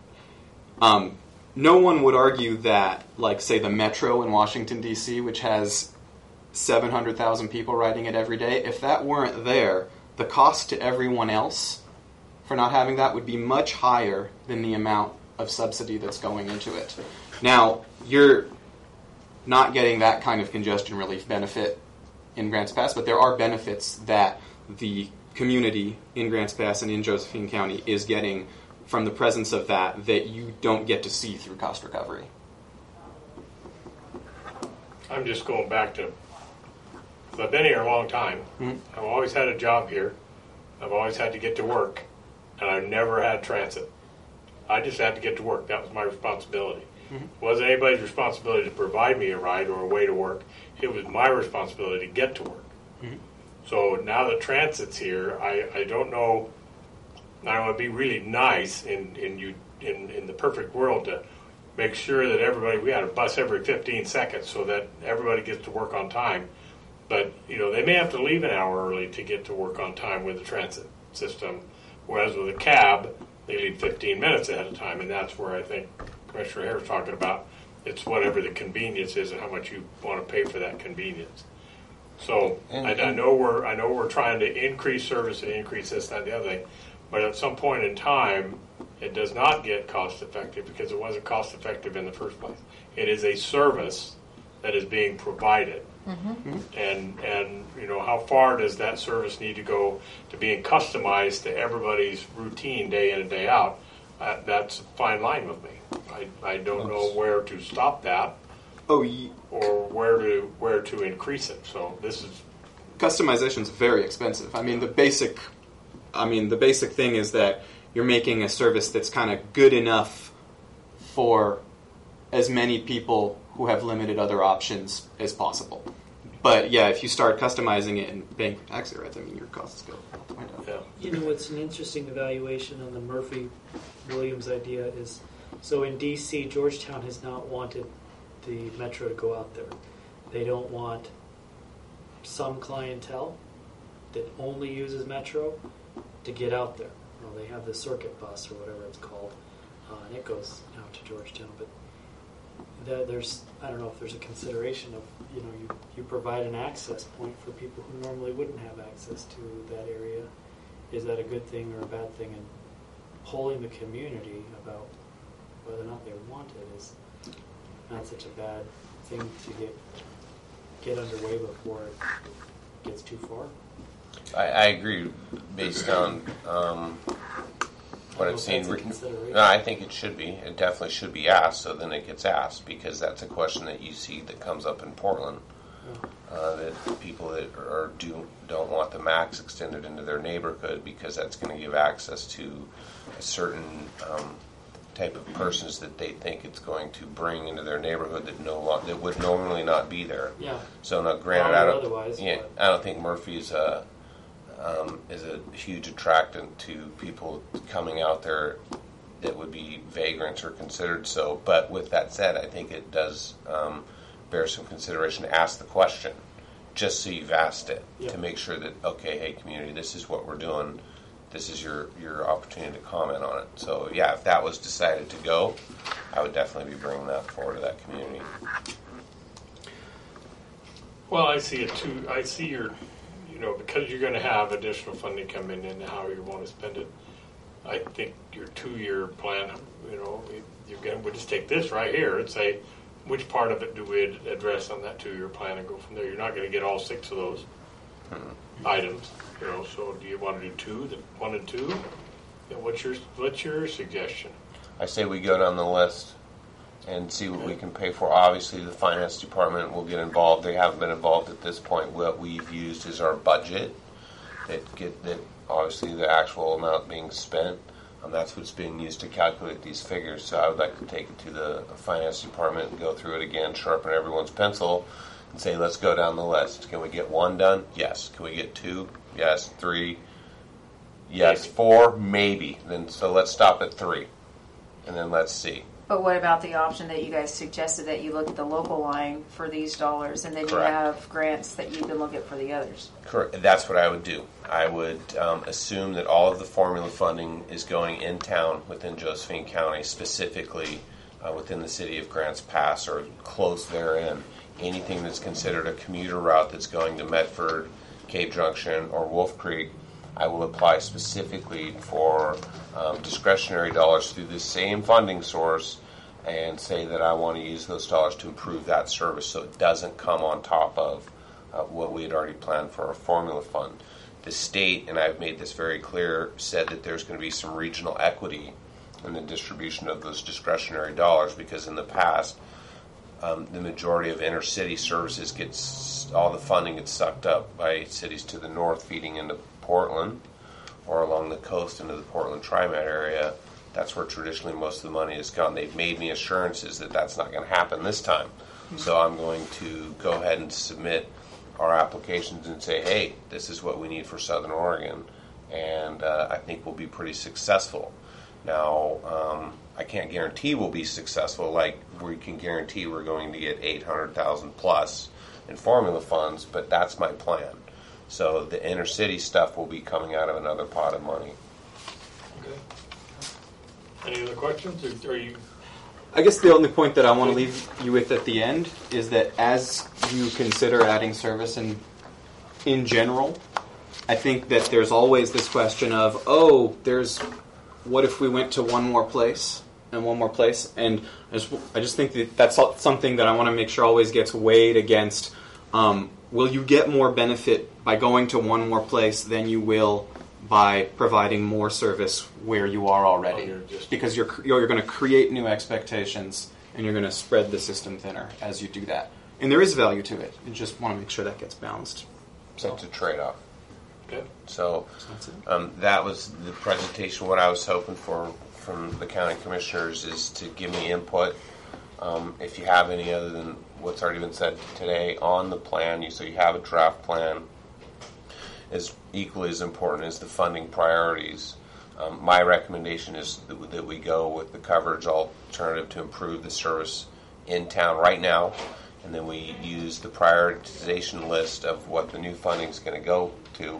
um, no one would argue that, like, say, the Metro in Washington D C, which has seven hundred thousand people riding it every day, if that weren't there, the cost to everyone else for not having that would be much higher than the amount of subsidy that's going into it. Now, you're not getting that kind of congestion relief benefit in Grants Pass, but there are benefits that the community in Grants Pass and in Josephine County is getting from the presence of that that you don't get to see through cost recovery. I'm just going back to, I've been here a long time. Mm-hmm. I've always had a job here. I've always had to get to work, and I've never had transit. I just had to get to work. That was my responsibility. Mm-hmm. It wasn't anybody's responsibility to provide me a ride or a way to work. It was my responsibility to get to work. Mm-hmm. So now that transit's here, I, I don't know. Now it would be really nice in in you in, in the perfect world to make sure that everybody, we had a bus every fifteen seconds so that everybody gets to work on time. But, you know, they may have to leave an hour early to get to work on time with the transit system, whereas with a cab, they leave fifteen minutes ahead of time, and that's where I think Commissioner Hare's talking about. It's whatever the convenience is and how much you want to pay for that convenience. So And- I, I and- know we're I know we're trying to increase service and increase this, that, and the other thing, but at some point in time, it does not get cost effective because it wasn't cost effective in the first place. It is a service that is being provided, and and you know how far does that service need to go to being customized to everybody's routine day in and day out? Uh, that's a fine line with me. I, I don't know where to stop that Oh, ye- or where to where to increase it. So this is customization is very expensive. I mean, the basic, I mean, the basic thing is that you're making a service that's kind of good enough for as many people who have limited other options as possible. But yeah, if you start customizing it and paying for taxi rides, I mean, your costs go out the window. yeah. You know, what's an interesting evaluation on the Murphy-Williams idea is, so in D C, Georgetown has not wanted the metro to go out there. They don't want some clientele that only uses metro to get out there. Well, they have the circuit bus or whatever it's called, uh, and it goes out to Georgetown. But there, there's, I don't know if there's a consideration of, you know, you, you provide an access point for people who normally wouldn't have access to that area. Is that a good thing or a bad thing? And polling the community about whether or not they want it is not such a bad thing to get get underway before it gets too far. I, I agree based on um, what I I've don't seen. know if that's a consideration. No, I think it should be. It definitely should be asked, so then it gets asked, because that's a question that you see that comes up in Portland. Uh, that people that are do don't want the max extended into their neighborhood because that's going to give access to a certain um, type of persons that they think it's going to bring into their neighborhood that no lo- that would normally not be there. Yeah. So now, granted, Well, I don't. otherwise, yeah, but- I don't think Murphy's a um, is a huge attractant to people coming out there that would be vagrants or considered so. But with that said, I think it does um, bear some consideration to ask the question, just so you've asked it, Yeah. to make sure that, okay, hey, community, this is what we're doing. This is your, your opportunity to comment on it. So, yeah, if that was decided to go, I would definitely be bringing that forward to that community. Well, I see it too. I see your, you know, because you're going to have additional funding coming in, how you want to spend it. I think your two-year plan, you know, you're going to, we'll just take this right here and say, which part of it do we address on that two-year plan and go from there? You're not going to get all six of those items, you know. So, do you want to do two, the one and two? Yeah, what's your what's your suggestion? I say we go down the list and see what we can pay for. Obviously, the finance department will get involved. They haven't been involved at this point. What we've used is our budget that get that obviously the actual amount being spent. Um, that's what's being used to calculate these figures. So I would like to take it to the finance department and go through it again, sharpen everyone's pencil, and say, let's go down the list. Can we get one done? Yes. Can we get two? Yes. Three? Yes. Maybe. Four? Maybe. Then so let's stop at three, and then let's see. But what about the option that you guys suggested, that you look at the local line for these dollars, and then you Correct. have grants that you can look at for the others? Correct. That's what I would do. I would um, assume that all of the formula funding is going in town within Josephine County, specifically uh, within the city of Grants Pass or close therein. Anything that's considered a commuter route that's going to Medford, Cape Junction, or Wolf Creek, I will apply specifically for um, discretionary dollars through the same funding source and say that I want to use those dollars to improve that service so it doesn't come on top of uh, what we had already planned for our formula fund. The state, and I've made this very clear, said that there's going to be some regional equity in the distribution of those discretionary dollars because in the past, um, the majority of inner city services gets, all the funding gets sucked up by cities to the north feeding into Portland or along the coast into the Portland Tri-Med area. That's where traditionally most of the money has gone. They've made me assurances that that's not going to happen this time. So I'm going to go ahead and submit our applications and say, hey, this is what we need for Southern Oregon. And uh, I think we'll be pretty successful. Now, um, I can't guarantee we'll be successful. Like we can guarantee we're going to get eight hundred thousand plus in formula funds, but that's my plan. So the inner city stuff will be coming out of another pot of money. Okay. Any other questions? Or are you? I guess the only point that I want to leave you with at the end is that as you consider adding service in, in general, I think that there's always this question of, oh, there's, what if we went to one more place and one more place? And I just, I just think that that's something that I want to make sure always gets weighed against, um, will you get more benefit by going to one more place than you will by providing more service where you are already? Oh, you're just- because you're you're going to create new expectations and you're going to spread the system thinner as you do that. And there is value to it. You just want to make sure that gets balanced. So it's a trade-off. Okay. So So that's it. um, that was the presentation. What I was hoping for from the county commissioners is to give me input. Um, if you have any other than what's already been said today on the plan, you so you have a draft plan. Is equally as important as the funding priorities. Um, my recommendation is that, that we go with the coverage alternative to improve the service in town right now, and then we use the prioritization list of what the new funding is going to go to,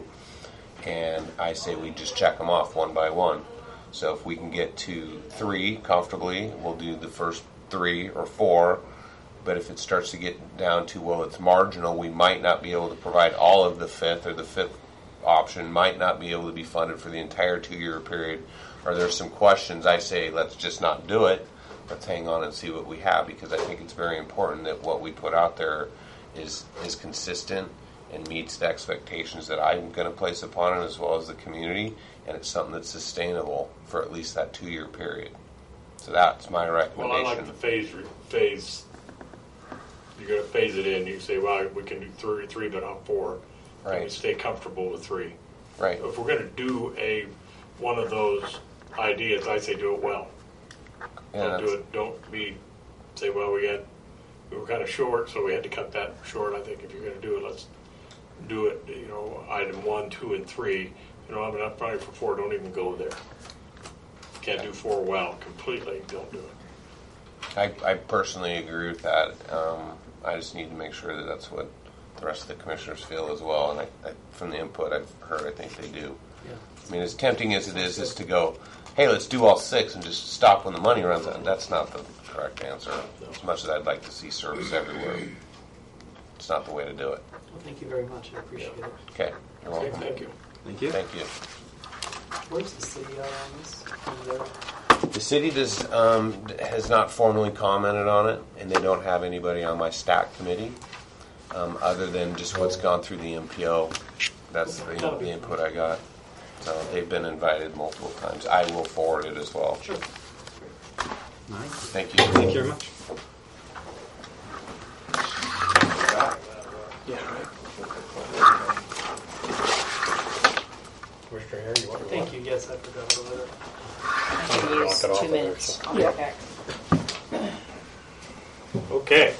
and I say we just check them off one by one. So if we can get to three comfortably, we'll do the first three or four. But if it starts to get down to, well, it's marginal, we might not be able to provide all of the fifth, or the fifth option might not be able to be funded for the entire two-year period, or there's some questions, I say let's just not do it. Let's hang on and see what we have, because I think it's very important that what we put out there is is consistent and meets the expectations that I'm going to place upon it as well as the community, and it's something that's sustainable for at least that two-year period. So that's my Well, I recommendation. like the phase phase. You're going to phase it in. You say, well, we can do three, three, but not four. Right. And we stay comfortable with three. Right. If we're going to do a one of those ideas, I say do it well. Yeah, Don't that's- do it. Don't be say, well, we had we were kind of short, so we had to cut that short. I think if you're going to do it, let's do it. You know, item one, two, and three. You know, I'm not probably for four. Don't even go there. Can't do four well completely. Don't do it. I, I personally agree with that. Um, I just need to make sure that that's what the rest of the commissioners feel as well. And I, I, from the input I've heard, I think they do. Yeah. I mean, as tempting as it is, is to go, hey, let's do all six and just stop when the money runs out. That's not the correct answer. As much as I'd like to see service everywhere, it's not the way to do it. Well, thank you very much. I appreciate it. Okay, you're Okay, welcome. thank you. Thank you. Thank you. Where's the city at on this? Is there- The city does um, has not formally commented on it, and they don't have anybody on my stack committee, um, other than just what's gone through the M P O. That's the, the input I got. So they've been invited multiple times. I will forward it as well. Sure. All right. Thank you. Thank you very much. Commissioner Harry, you want to Thank you. Yes, I forgot the letter. I can use Knock it off two of there, minutes. so. I'll be right back. Okay.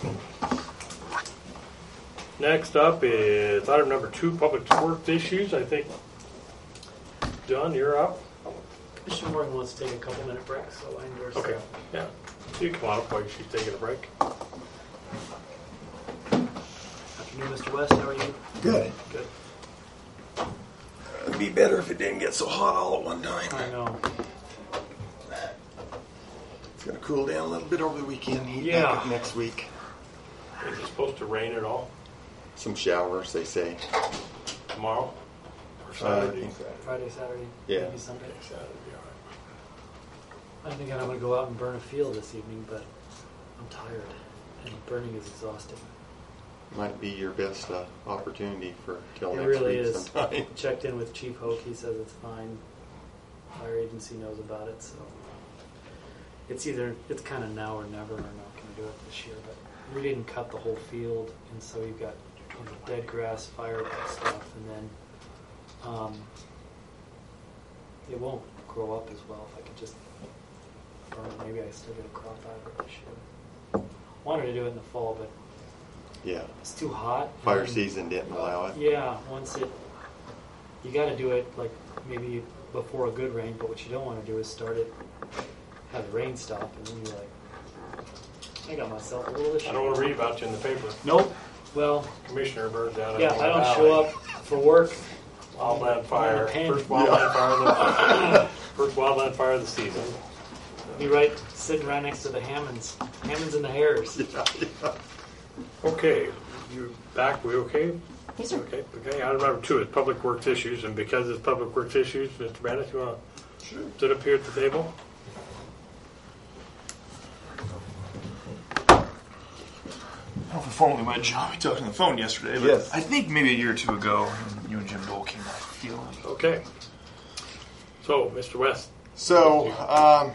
Next up is item number two, public works issues. I think, John, you're up. Commissioner Morgan wants to take a couple minute break, so I endorse Okay. that. Yeah. So you come on up while she's taking a break. Afternoon, Mister West. How are you? Good. Good. It'd be better if it didn't get so hot all at one I time. know. It's going to cool down a little bit over the weekend. Heat Yeah. back up next week. Is it supposed to rain at all Some showers, they say. tomorrow? Or Uh, I Saturday? think so. Friday, Saturday, Yeah. maybe Sunday. Saturday, all I'm thinking I'm going to go out and burn a field this evening, but I'm tired, and burning is exhausting. Might be your best uh, opportunity for till It next really week is. sometime. Checked in with Chief Hoke. He says it's fine. Fire agency knows about it, so it's either it's kind of now or never. We're not going to do it this year, but we didn't cut the whole field, and so you've got you know, dead grass, fire stuff, and then um, it won't grow up as well if I could just burn it. Maybe I still get a crop out of it this year. Wanted to do it in the fall, but Yeah. it's too hot. Fire and- season didn't allow it. Yeah, once it, you got to do it like maybe before a good rain, but what you don't want to do is start it have the rain stop, and then you're like, I got myself a little issue. I don't want to read about you in the paper. Nope. Well, Commissioner burns down. in yeah, I Illinois don't Valley. show up for work. Wildland fire. I'm in a First wildland fire. Of the, first wildland fire of the season. Be right sitting right next to the Hammonds, Hammonds and the Hares. Yeah, yeah. Okay, you back? We okay? Yes, sir. Okay. Okay. Item number two is public works issues, and because it's public works issues, Mister Bennett, you want to Sure. sit up here at the table? I don't know if I formally met John. We talked on the phone yesterday, but Yes. I think maybe a year or two ago, you and Jim Dole came. I feel like. Okay. So, Mister West. So, um,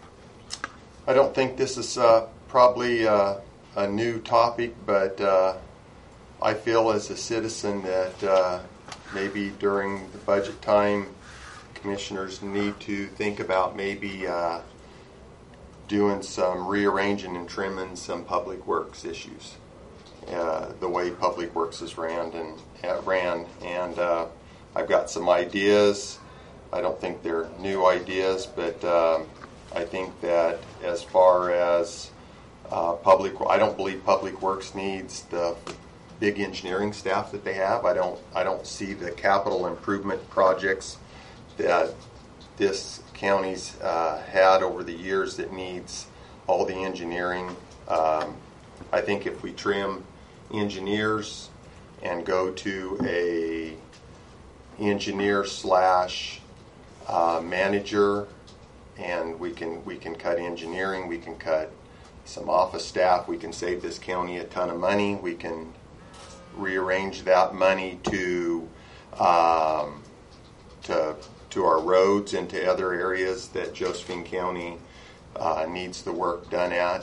I don't think this is uh, probably uh, a new topic, but uh, I feel as a citizen that uh, maybe during the budget time, commissioners need to think about maybe uh, doing some rearranging and trimming some public works issues. Uh, the way public works is ran and uh, ran, and uh, I've got some ideas. I don't think they're new ideas, but um, I think that as far as uh, public, I don't believe public works needs the big engineering staff that they have. I don't. I don't see the capital improvement projects that this county's uh, had over the years that needs all the engineering. Um, I think if we trim engineers and go to a engineer slash uh, manager, and we can we can cut engineering, we can cut some office staff, we can save this county a ton of money, we can rearrange that money to um, to to our roads and to other areas that Josephine County uh, needs the work done at.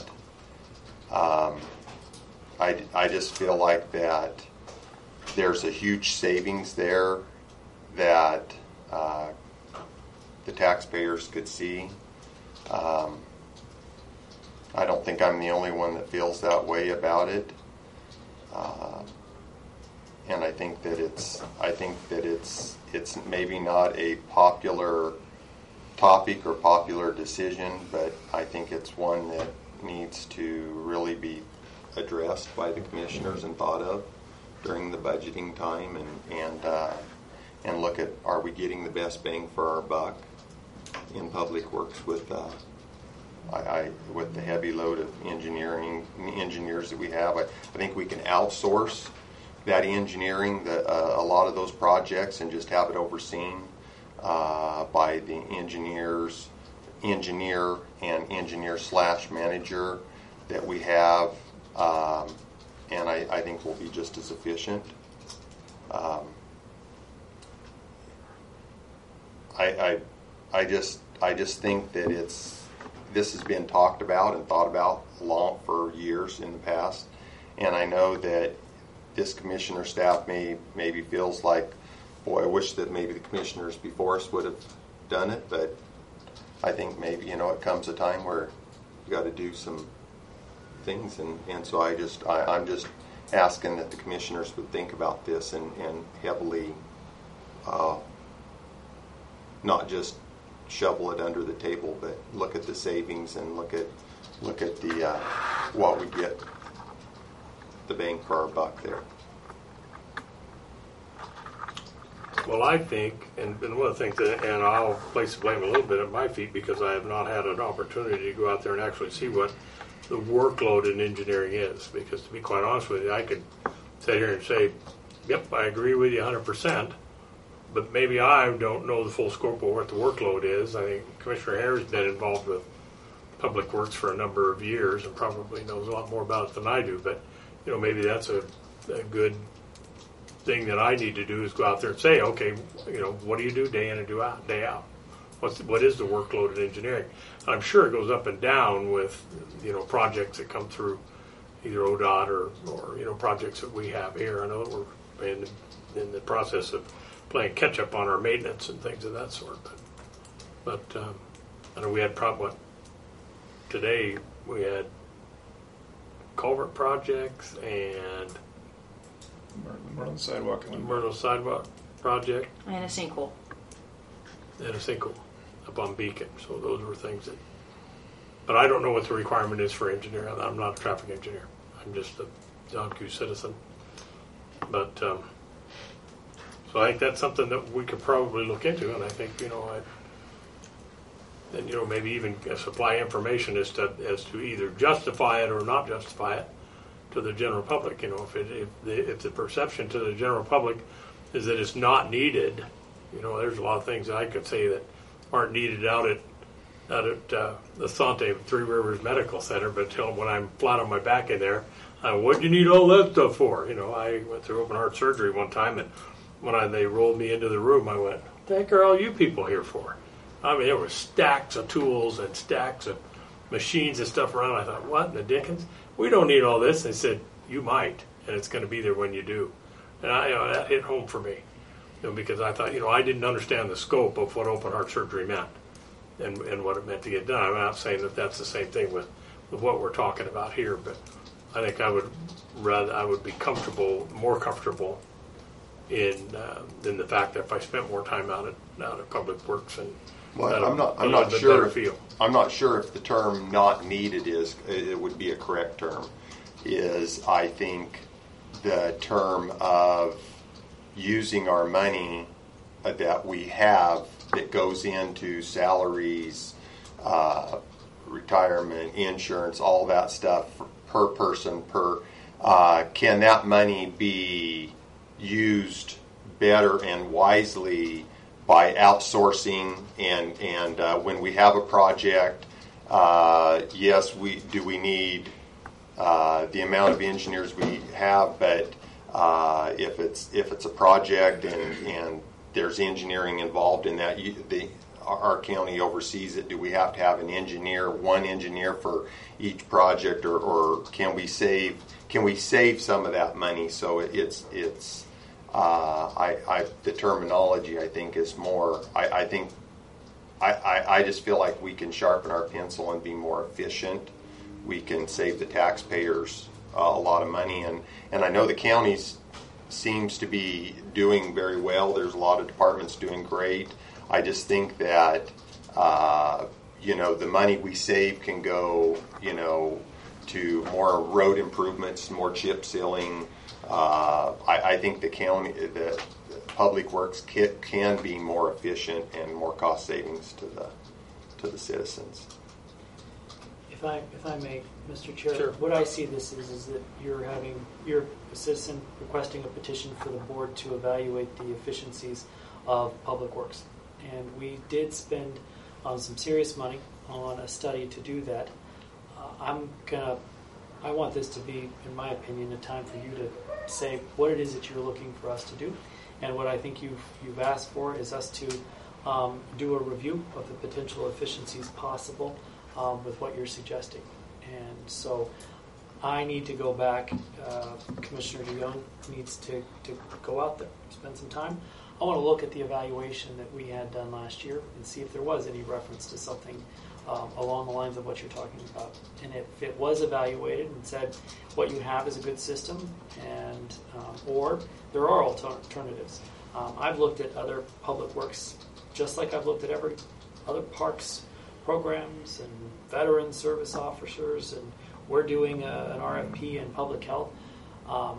Um, I, I just feel like that there's a huge savings there that uh, the taxpayers could see. Um, I don't think I'm the only one that feels that way about it. Uh, and I think that it's I think that it's it's maybe not a popular topic or popular decision, but I think it's one that needs to really be addressed by the commissioners and thought of during the budgeting time, and and uh, and look at, are we getting the best bang for our buck in public works with uh, I, I with the heavy load of engineering engineers that we have. I, I think we can outsource that engineering, the, uh, a lot of those projects, and just have it overseen uh, by the engineers, engineer and engineer slash manager that we have, um, and I, I think we'll be just as efficient. Um, I, I I just I just think that it's this has been talked about and thought about long for years in the past, and I know that this commissioner staff may maybe feels like, boy, I wish that maybe the commissioners before us would have done it, but I think maybe, you know, it comes a time where you got to do some things, and, and so I just I, I'm just asking that the commissioners would think about this and, and heavily uh, not just shovel it under the table, but look at the savings and look at look at the uh, what we get, the bang for our buck there. Well, I think, and, and one of the things that, and I'll place the blame a little bit at my feet because I have not had an opportunity to go out there and actually see what the workload in engineering is. Because to be quite honest with you, I could sit here and say, yep, I agree with you one hundred percent, but maybe I don't know the full scope of what the workload is. I think Commissioner Harris has been involved with Public Works for a number of years and probably knows a lot more about it than I do, but you know, maybe that's a, a good thing that I need to do is go out there and say, okay, you know, what do you do day in and do out, day out? What's what is the workload in engineering? I'm sure it goes up and down with, you know, projects that come through either O D O T or, or you know, projects that we have here. I know that we're in, in the process of playing catch up on our maintenance and things of that sort. But, but um, I know we had prob- what today we had culvert projects and Merlin sidewalk. the Myrtle sidewalk project And a sinkhole. and a sinkhole up on Beacon. So those were things that but I don't know what the requirement is for engineer. I'm not a traffic engineer. I'm just a John Q citizen. But um, so I think that's something that we could probably look into, and I think you know, I, then you know maybe even supply information as to as to either justify it or not justify it to the general public. You know, if it if the if the perception to the general public is that it's not needed, you know, there's a lot of things that I could say that aren't needed out at out at uh, the Sante Three Rivers Medical Center, but tell them when I'm flat on my back in there, uh, what do you need all that stuff for? You know, I went through open heart surgery one time, and when I, they rolled me into the room, I went, what the heck are all you people here for? I mean, there were stacks of tools and stacks of machines and stuff around. I thought, what in the dickens? We don't need all this. They said, you might, and it's going to be there when you do. And I, you know, that hit home for me, you know, because I thought, you know, I didn't understand the scope of what open heart surgery meant and, and what it meant to get done. I'm not saying that that's the same thing with, with what we're talking about here, but I think I would rather I would be comfortable, more comfortable in uh, than the fact that if I spent more time out at out at Public Works and Well, I'm not. I'm not sure. If, I'm not sure if the term "not needed" is it would be a correct term. Is I think the term of using our money that we have that goes into salaries, uh, retirement, insurance, all that stuff per person per. Uh, can that money be used better and wisely by outsourcing and and uh, when we have a project, uh, yes, we do we need uh, the amount of engineers we have, but uh, if it's if it's a project and and there's engineering involved in that, you, the our county oversees it. Do we have to have an engineer, one engineer for each project, or, or can we save can we save some of that money so it, it's it's Uh, I, I, the terminology I think is more. I, I think I, I, I just feel like we can sharpen our pencil and be more efficient. We can save the taxpayers uh, a lot of money, and, and I know the counties seems to be doing very well. There's a lot of departments doing great. I just think that uh, you know the money we save can go you know to more road improvements, more chip sealing. Uh, I, I think the county, the, the Public Works kit can be more efficient and more cost savings to the to the citizens. If I if I may, Mister Chair, Sure. what I see this is is that you're having you're a citizen requesting a petition for the board to evaluate the efficiencies of Public Works, and we did spend um, some serious money on a study to do that. Uh, I'm gonna. I want this to be, in my opinion, a time for you to say what it is that you're looking for us to do, and what I think you've you've asked for is us to um, do a review of the potential efficiencies possible um, with what you're suggesting. And so, I need to go back. Uh, Commissioner DeYoung needs to, to go out there, spend some time. I want to look at the evaluation that we had done last year and see if there was any reference to something Um, along the lines of what you're talking about. And if it was evaluated and said what you have is a good system, and um, or there are alter- alternatives. Um, I've looked at other public works, just like I've looked at every other parks programs and veteran service officers, and we're doing a, an R F P in public health. Um,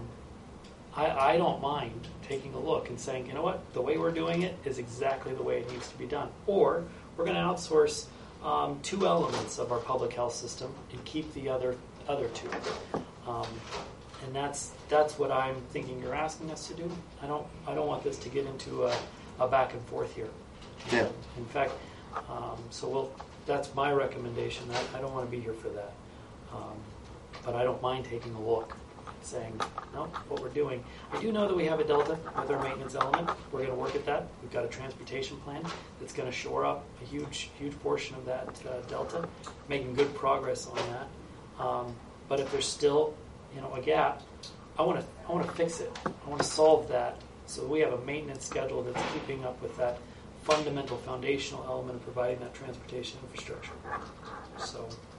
I, I don't mind taking a look and saying, you know what, the way we're doing it is exactly the way it needs to be done. Or we're going to outsource Um, two elements of our public health system and keep the other other two, um, and that's that's what I'm thinking you're asking us to do. I don't I don't want this to get into a, a back and forth here. Yeah. In fact, um, so we'll. That's my recommendation. I, I don't want to be here for that, um, but I don't mind taking a look, saying no, what we're doing. I do know that we have a delta with our maintenance element. We're going to work at that. We've got a transportation plan that's going to shore up a huge, huge portion of that uh, delta, making good progress on that. Um, but if there's still, you know, a gap, I want to, I want to fix it. I want to solve that so we have a maintenance schedule that's keeping up with that fundamental, foundational element of providing that transportation infrastructure. So,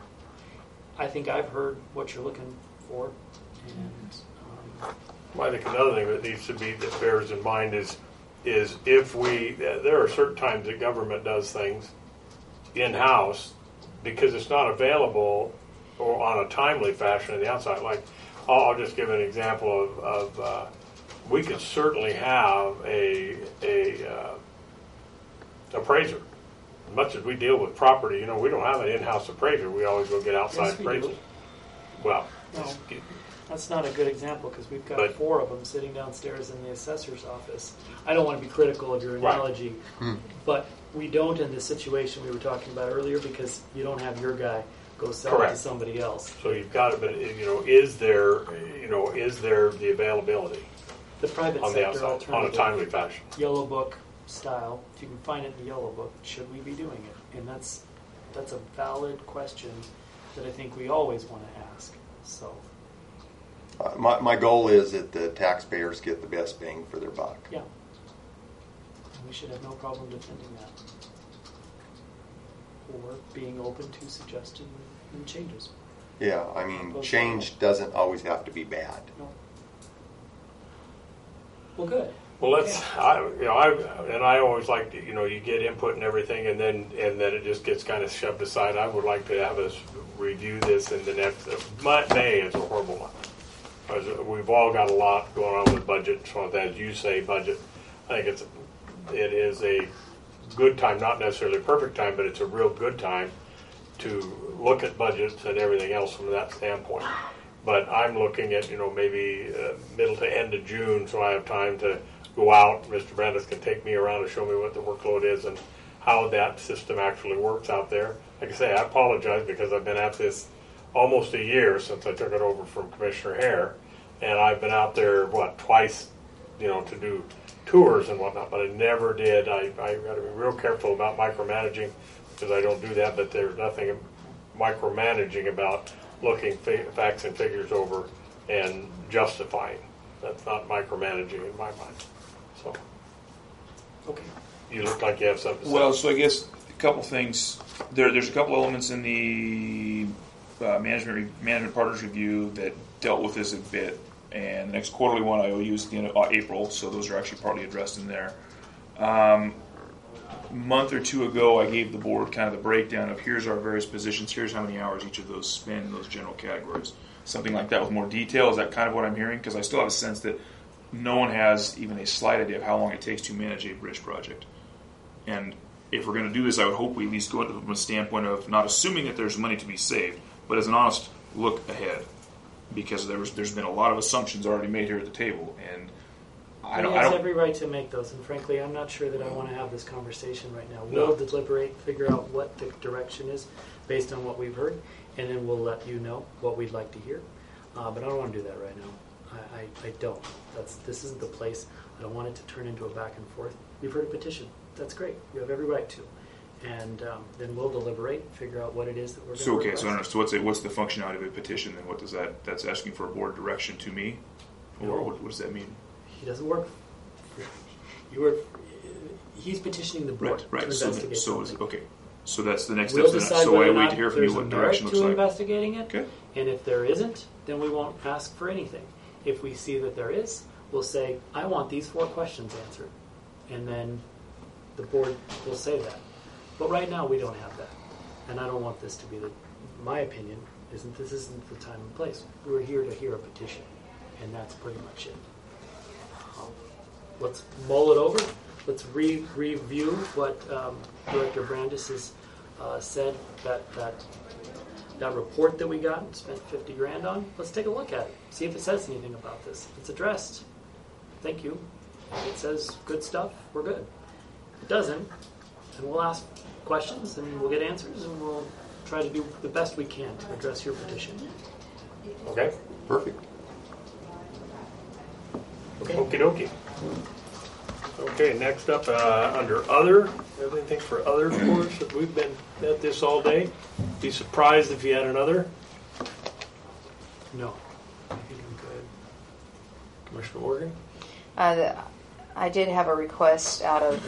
I think I've heard what you're looking for. And, um, well, I think another thing that needs to be that bears in mind is is if we there are certain times that government does things in house because it's not available or on a timely fashion in the outside. Like, I'll, I'll just give an example of, of uh, we could certainly have a a uh, appraiser. As much as we deal with property, you know, we don't have an in-house appraiser. We always go get outside Yes, we do. appraisals. Well, No. just get- That's not a good example because we've got But- four of them sitting downstairs in the assessor's office. I don't want to be critical of your Right. analogy, but we don't in the situation we were talking about earlier because you don't have your guy go sell it Correct. to somebody else. so you've got it, but you know, is there, you know, is there the availability The private on the sector outside on a alternative, timely fashion? yellow book style, if you can find it in the yellow book, should we be doing it? And that's that's a valid question that I think we always want to ask. So, Uh, my, my goal is that the taxpayers get the best bang for their buck. yeah. We should have no problem defending that. Or being open to suggesting changes. Yeah, I mean, change doesn't always have to be bad. No. Well, good. Well, let's. I, you know, I and I always like to, you know, you get input and everything, and then and then it just gets kind of shoved aside. I would like to have us review this in the next. Uh, May is a horrible month. Because we've all got a lot going on with budget. So as you say, budget. I think it's it is a good time, not necessarily a perfect time, but it's a real good time to look at budgets and everything else from that standpoint. But I'm looking at, you know, maybe uh, middle to end of June, so I have time to go out. Mister Brandis can take me around and show me what the workload is and how that system actually works out there. Like I say, I apologize because I've been at this almost a year since I took it over from Commissioner Hare, and I've been out there, what, twice, you know, to do tours and whatnot, but I never did. I, I got to be real careful about micromanaging because I don't do that, but there's nothing micromanaging about looking fa- facts and figures over and justifying. That's not micromanaging in my mind. So, Okay. you look like you have something to say. Well, so I guess a couple things. There, there's a couple elements in the uh, management re- management partners review that dealt with this a bit, and the next quarterly one I owe you is at the end of uh, April, so those are actually partly addressed in there. Um, a month or two ago, I gave the board kind of the breakdown of here's our various positions, here's how many hours each of those spend in those general categories. Something like that with more detail. Is that kind of what I'm hearing? Because I still have a sense that no one has even a slight idea of how long it takes to manage a bridge project. And if we're going to do this, I would hope we at least go from a standpoint of not assuming that there's money to be saved, but as an honest look ahead. Because there was, there's been a lot of assumptions already made here at the table, and I don't. He I has don't every right to make those, and frankly, I'm not sure that I want to have this conversation right now. No. We'll deliberate, figure out what the direction is based on what we've heard, and then we'll let you know what we'd like to hear. Uh, but I don't want to do that right now. I, I, I don't. That's this isn't the place. I don't want it to turn into a back and forth. We've heard a petition. That's great. You have every right to. And um, then we'll deliberate, figure out what it is that we're going to So okay, request. so I don't know. So what's it, what's the functionality of a petition? Then what does that? That's asking for a board direction to me, or what, what does that mean? He doesn't work. You work. He's petitioning the board Right, right. to So, investigate so is, something. okay. So that's the next We'll step. decide So whether I or wait not to hear from there's you a what merit direction looks to like. investigating it. Okay. And if there isn't, then we won't ask for anything. If we see that there is, we'll say, I want these four questions answered. And then the board will say that. But right now, we don't have that. And I don't want this to be the, my opinion, isn't this isn't the time and place. We're here to hear a petition. And that's pretty much it. Um, let's mull it over. Let's re- review what um, Director Brandis has uh, said, that, that that report that we got and spent fifty grand on. Let's take a look at it. See if it says anything about this. If it's addressed, thank you. If it says good stuff, we're good. If it doesn't, then we'll ask questions and we'll get answers and we'll try to do the best we can to address your petition. Okay. Perfect. Okay. Okie dokie. Okay, next up, uh, under other, everything for other, of course, that we've been at this all day. Be surprised if you had another. No. I think I'm good. Commissioner Morgan? Uh, the- I did have a request out of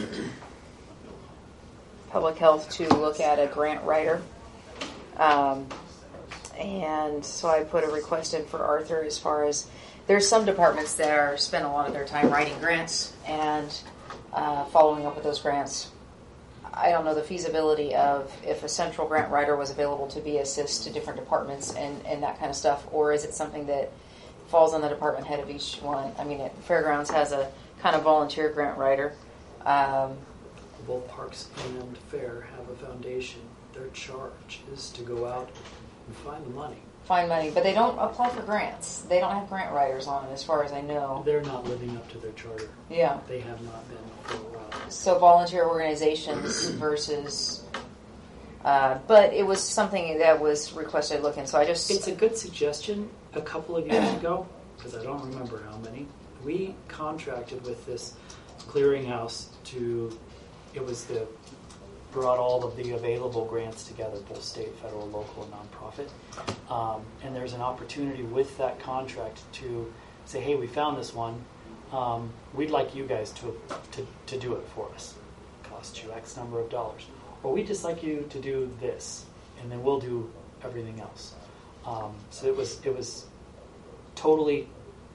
Public Health to look at a grant writer. Um, and so I put a request in for Arthur as far as there's some departments that are spend a lot of their time writing grants and uh, following up with those grants. I don't know the feasibility of if a central grant writer was available to be assist to different departments and, and that kind of stuff, or is it something that falls on the department head of each one? I mean, it, Fairgrounds has a kind of volunteer grant writer. Um, Both Parks and Fair have a foundation. Their charge is to go out and find the money. find money, but they don't apply for grants. They don't have grant writers on it, as far as I know. They're not living up to their charter. Yeah. They have not been for a while. So volunteer organizations versus, uh, but it was something that was requested looking. So I just It's a good suggestion. A couple of years ago, because I don't remember how many, we contracted with this clearinghouse to, it was the, brought all of the available grants together, both state, federal, local, and nonprofit. Um, and there's an opportunity with that contract to say, hey, we found this one. Um, we'd like you guys to, to, to do it for us. It costs you X number of dollars. Or we'd just like you to do this, and then we'll do everything else. Um, so it was it was totally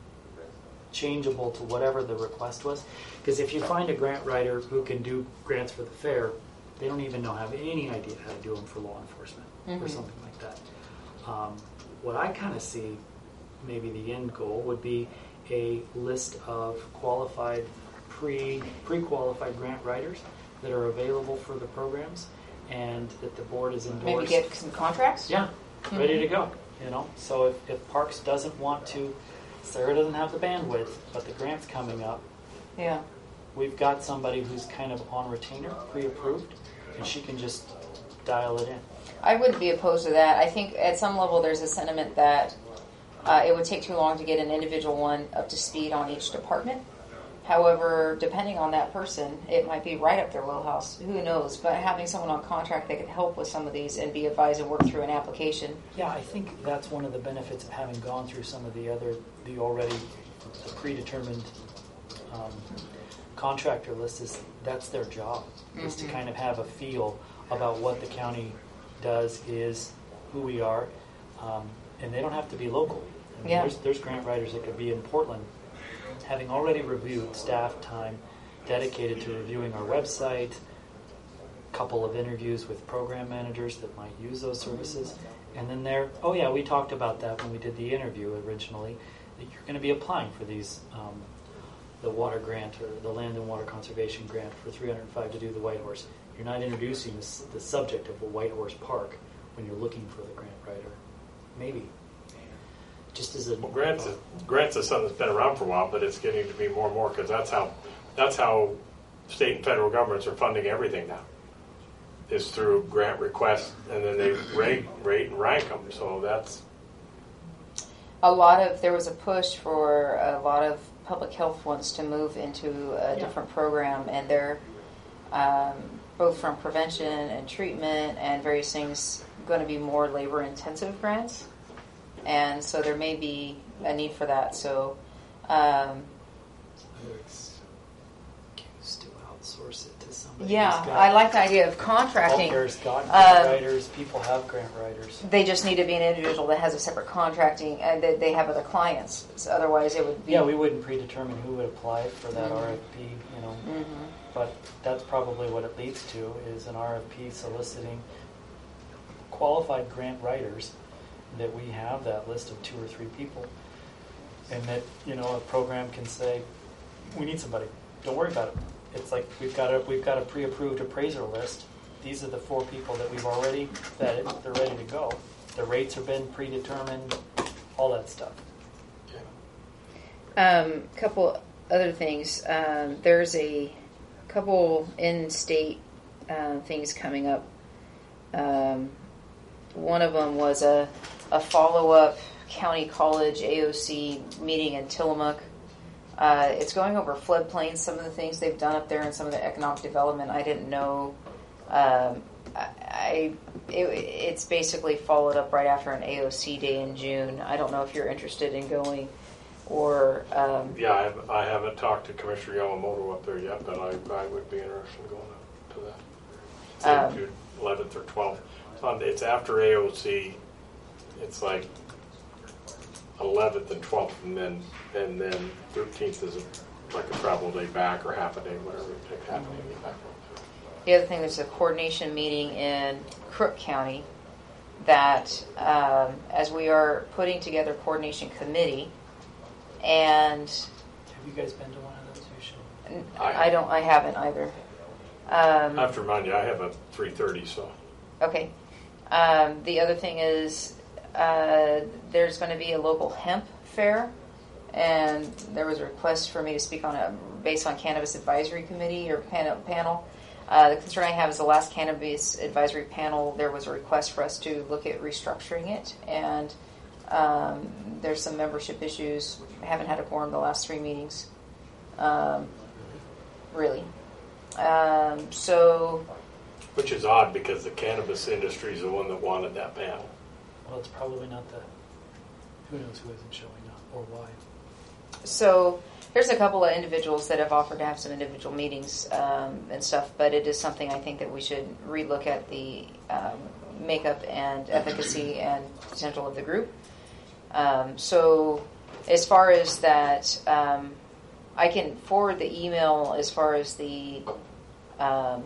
changeable to whatever the request was. Because if you find a grant writer who can do grants for the fair, they don't even know, have any idea how to do them for law enforcement Mm-hmm. or something like that. Um, what I kind of see, maybe the end goal would be a list of qualified, pre pre-qualified grant writers that are available for the programs, and that the board is endorsed. maybe get some contracts. Yeah, ready to go. You know, so if, if Parks doesn't want to, Sarah doesn't have the bandwidth, but the grant's coming up. Yeah. We've got somebody who's kind of on retainer, pre-approved, and she can just dial it in. I wouldn't be opposed to that. I think at some level there's a sentiment that uh, it would take too long to get an individual one up to speed on each department. However, depending on that person, it might be right up their wheelhouse. Who knows? But having someone on contract that could help with some of these and be advised and work through an application. Yeah, I think that's one of the benefits of having gone through some of the other, the already predetermined um, contractor list is that's their job, mm-hmm. is to kind of have a feel about what the county does, is, who we are, um, and they don't have to be local. I mean, Yeah. there's, there's grant writers that could be in Portland, having already reviewed staff time dedicated to reviewing our website, a couple of interviews with program managers that might use those services, and then they're, oh yeah, we talked about that when we did the interview originally, that you're going to be applying for these, um, the water grant or the land and water conservation grant for three hundred five to do the White Horse. You're not introducing this, the subject of the White Horse Park when you're looking for the grant writer. Maybe. Just as a Well, grants is, grants is something that's been around for a while, but it's getting to be more and more because that's how that's how state and federal governments are funding everything now. Is through grant requests, and then they rate rate and rank them. So that's A lot of there was a push for a lot of public health ones to move into a Yeah. different program, and they're um, both from prevention and treatment and various things going to be more labor intensive grants. And so there may be a need for that. So, um, Whether it's used to outsource it to somebody. yeah, who's got I like the idea of contracting. Healthcare's got Um, grant writers. People have grant writers. They just need to be an individual that has a separate contracting, and that they have other clients. So otherwise, it would be. Yeah, we wouldn't predetermine who would apply for that Mhm. R F P. You know, Mhm. but that's probably what it leads to is an R F P soliciting qualified grant writers. That we have that list of two or three people, and that you know a program can say, "We need somebody. Don't worry about it." It's like we've got a we've got a pre-approved appraiser list. These are the four people that we've already vetted. They're ready to go. The rates have been predetermined. All that stuff. Um, couple other things. Um, there's a couple in-state uh, things coming up. Um, one of them was a, a follow-up county college A O C meeting in Tillamook. Uh, it's going over floodplains, some of the things they've done up there, and some of the economic development I didn't know. Um, I, I it, it's basically followed up right after an A O C day in June. I don't know if you're interested in going, or um, yeah. I, have, I haven't talked to Commissioner Yamamoto up there yet, but I, I would be interested in going up to that. It's Um, in June eleventh or twelfth. It's, on, it's after A O C. It's like eleventh and twelfth, and then and then thirteenth is a, like a travel day back or half a day, whatever it takes, half a day to get back. the other thing, there's a coordination meeting in Crook County that, um, as we are putting together a coordination committee, and Have you guys been to one of those? You should. I don't, I haven't either. Um, I have to remind you, I have a three thirty, so. Okay. Um, the other thing is uh, there's going to be a local hemp fair, and there was a request for me to speak on a based on cannabis advisory committee or panel. panel. Uh, the concern I have is the last cannabis advisory panel. There was a request for us to look at restructuring it, and um, there's some membership issues. I haven't had a quorum the last three meetings. Um, really. Um, so. Which is odd because the cannabis industry is the one that wanted that panel. Well, it's probably not the. Who knows who isn't showing up or why. So there's a couple of individuals that have offered to have some individual meetings um, and stuff, but it is something I think that we should relook at the um, makeup and efficacy and potential of the group. Um, so as far as that, um, I can forward the email as far as the um,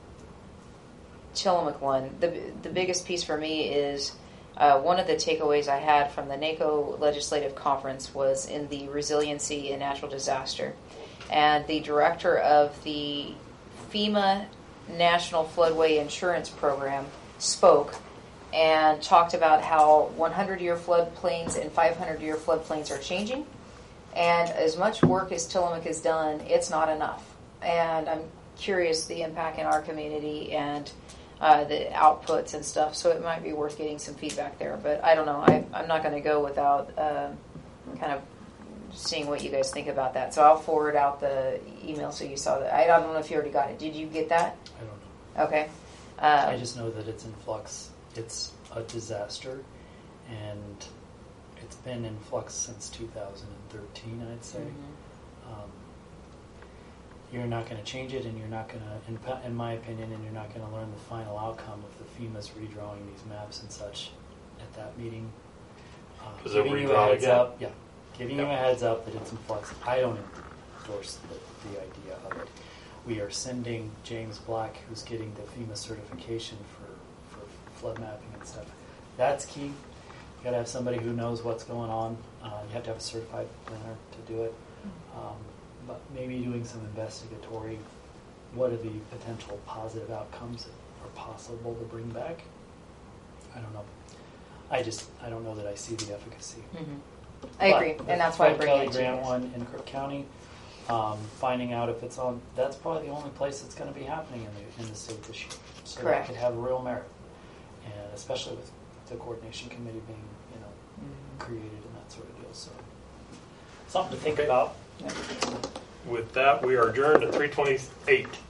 Tillamook one. The, the biggest piece for me is Uh, one of the takeaways I had from the NACO Legislative Conference was in the resiliency and natural disaster. And the director of the FEMA National Floodway Insurance Program spoke and talked about how hundred-year floodplains and five hundred year floodplains are changing. And as much work as Tillamook has done, it's not enough. And I'm curious the impact in our community and Uh, the outputs and stuff, so it might be worth getting some feedback there. But I don't know. I, I'm not going to go without uh, kind of seeing what you guys think about that. So I'll forward out the email so you saw that. I don't know if you already got it. Did you get that? I don't know. Okay. Uh, I just know that it's in flux. It's a disaster, and it's been in flux since two thousand thirteen, I'd say. mm-hmm. Um, you're not going to change it, and you're not going to, in, in my opinion, and you're not going to learn the final outcome of the FEMA's redrawing these maps and such at that meeting. Uh, Does it giving you a redraw heads again? up, yeah, giving Yep. you a heads up that it's in flux. I don't endorse the, the idea of it. We are sending James Black, who's getting the FEMA certification for, for flood mapping and stuff. That's key. You got to have somebody who knows what's going on. Uh, you have to have a certified planner to do it. Um, but maybe doing some investigatory, what are the potential positive outcomes that are possible to bring back? I don't know. I just, I don't know that I see the efficacy. Mm-hmm. I But agree, the and that's why I Fred bring Kelly it to you Grant guys. one in Crook County, um, finding out if it's on, that's probably the only place that's going to be happening in the, in the state this year. So Correct. that could have real merit. And especially with the coordination committee being, you know, Mm-hmm. created and that sort of deal. So something to think Okay. about. With that, we are adjourned at three twenty-eight.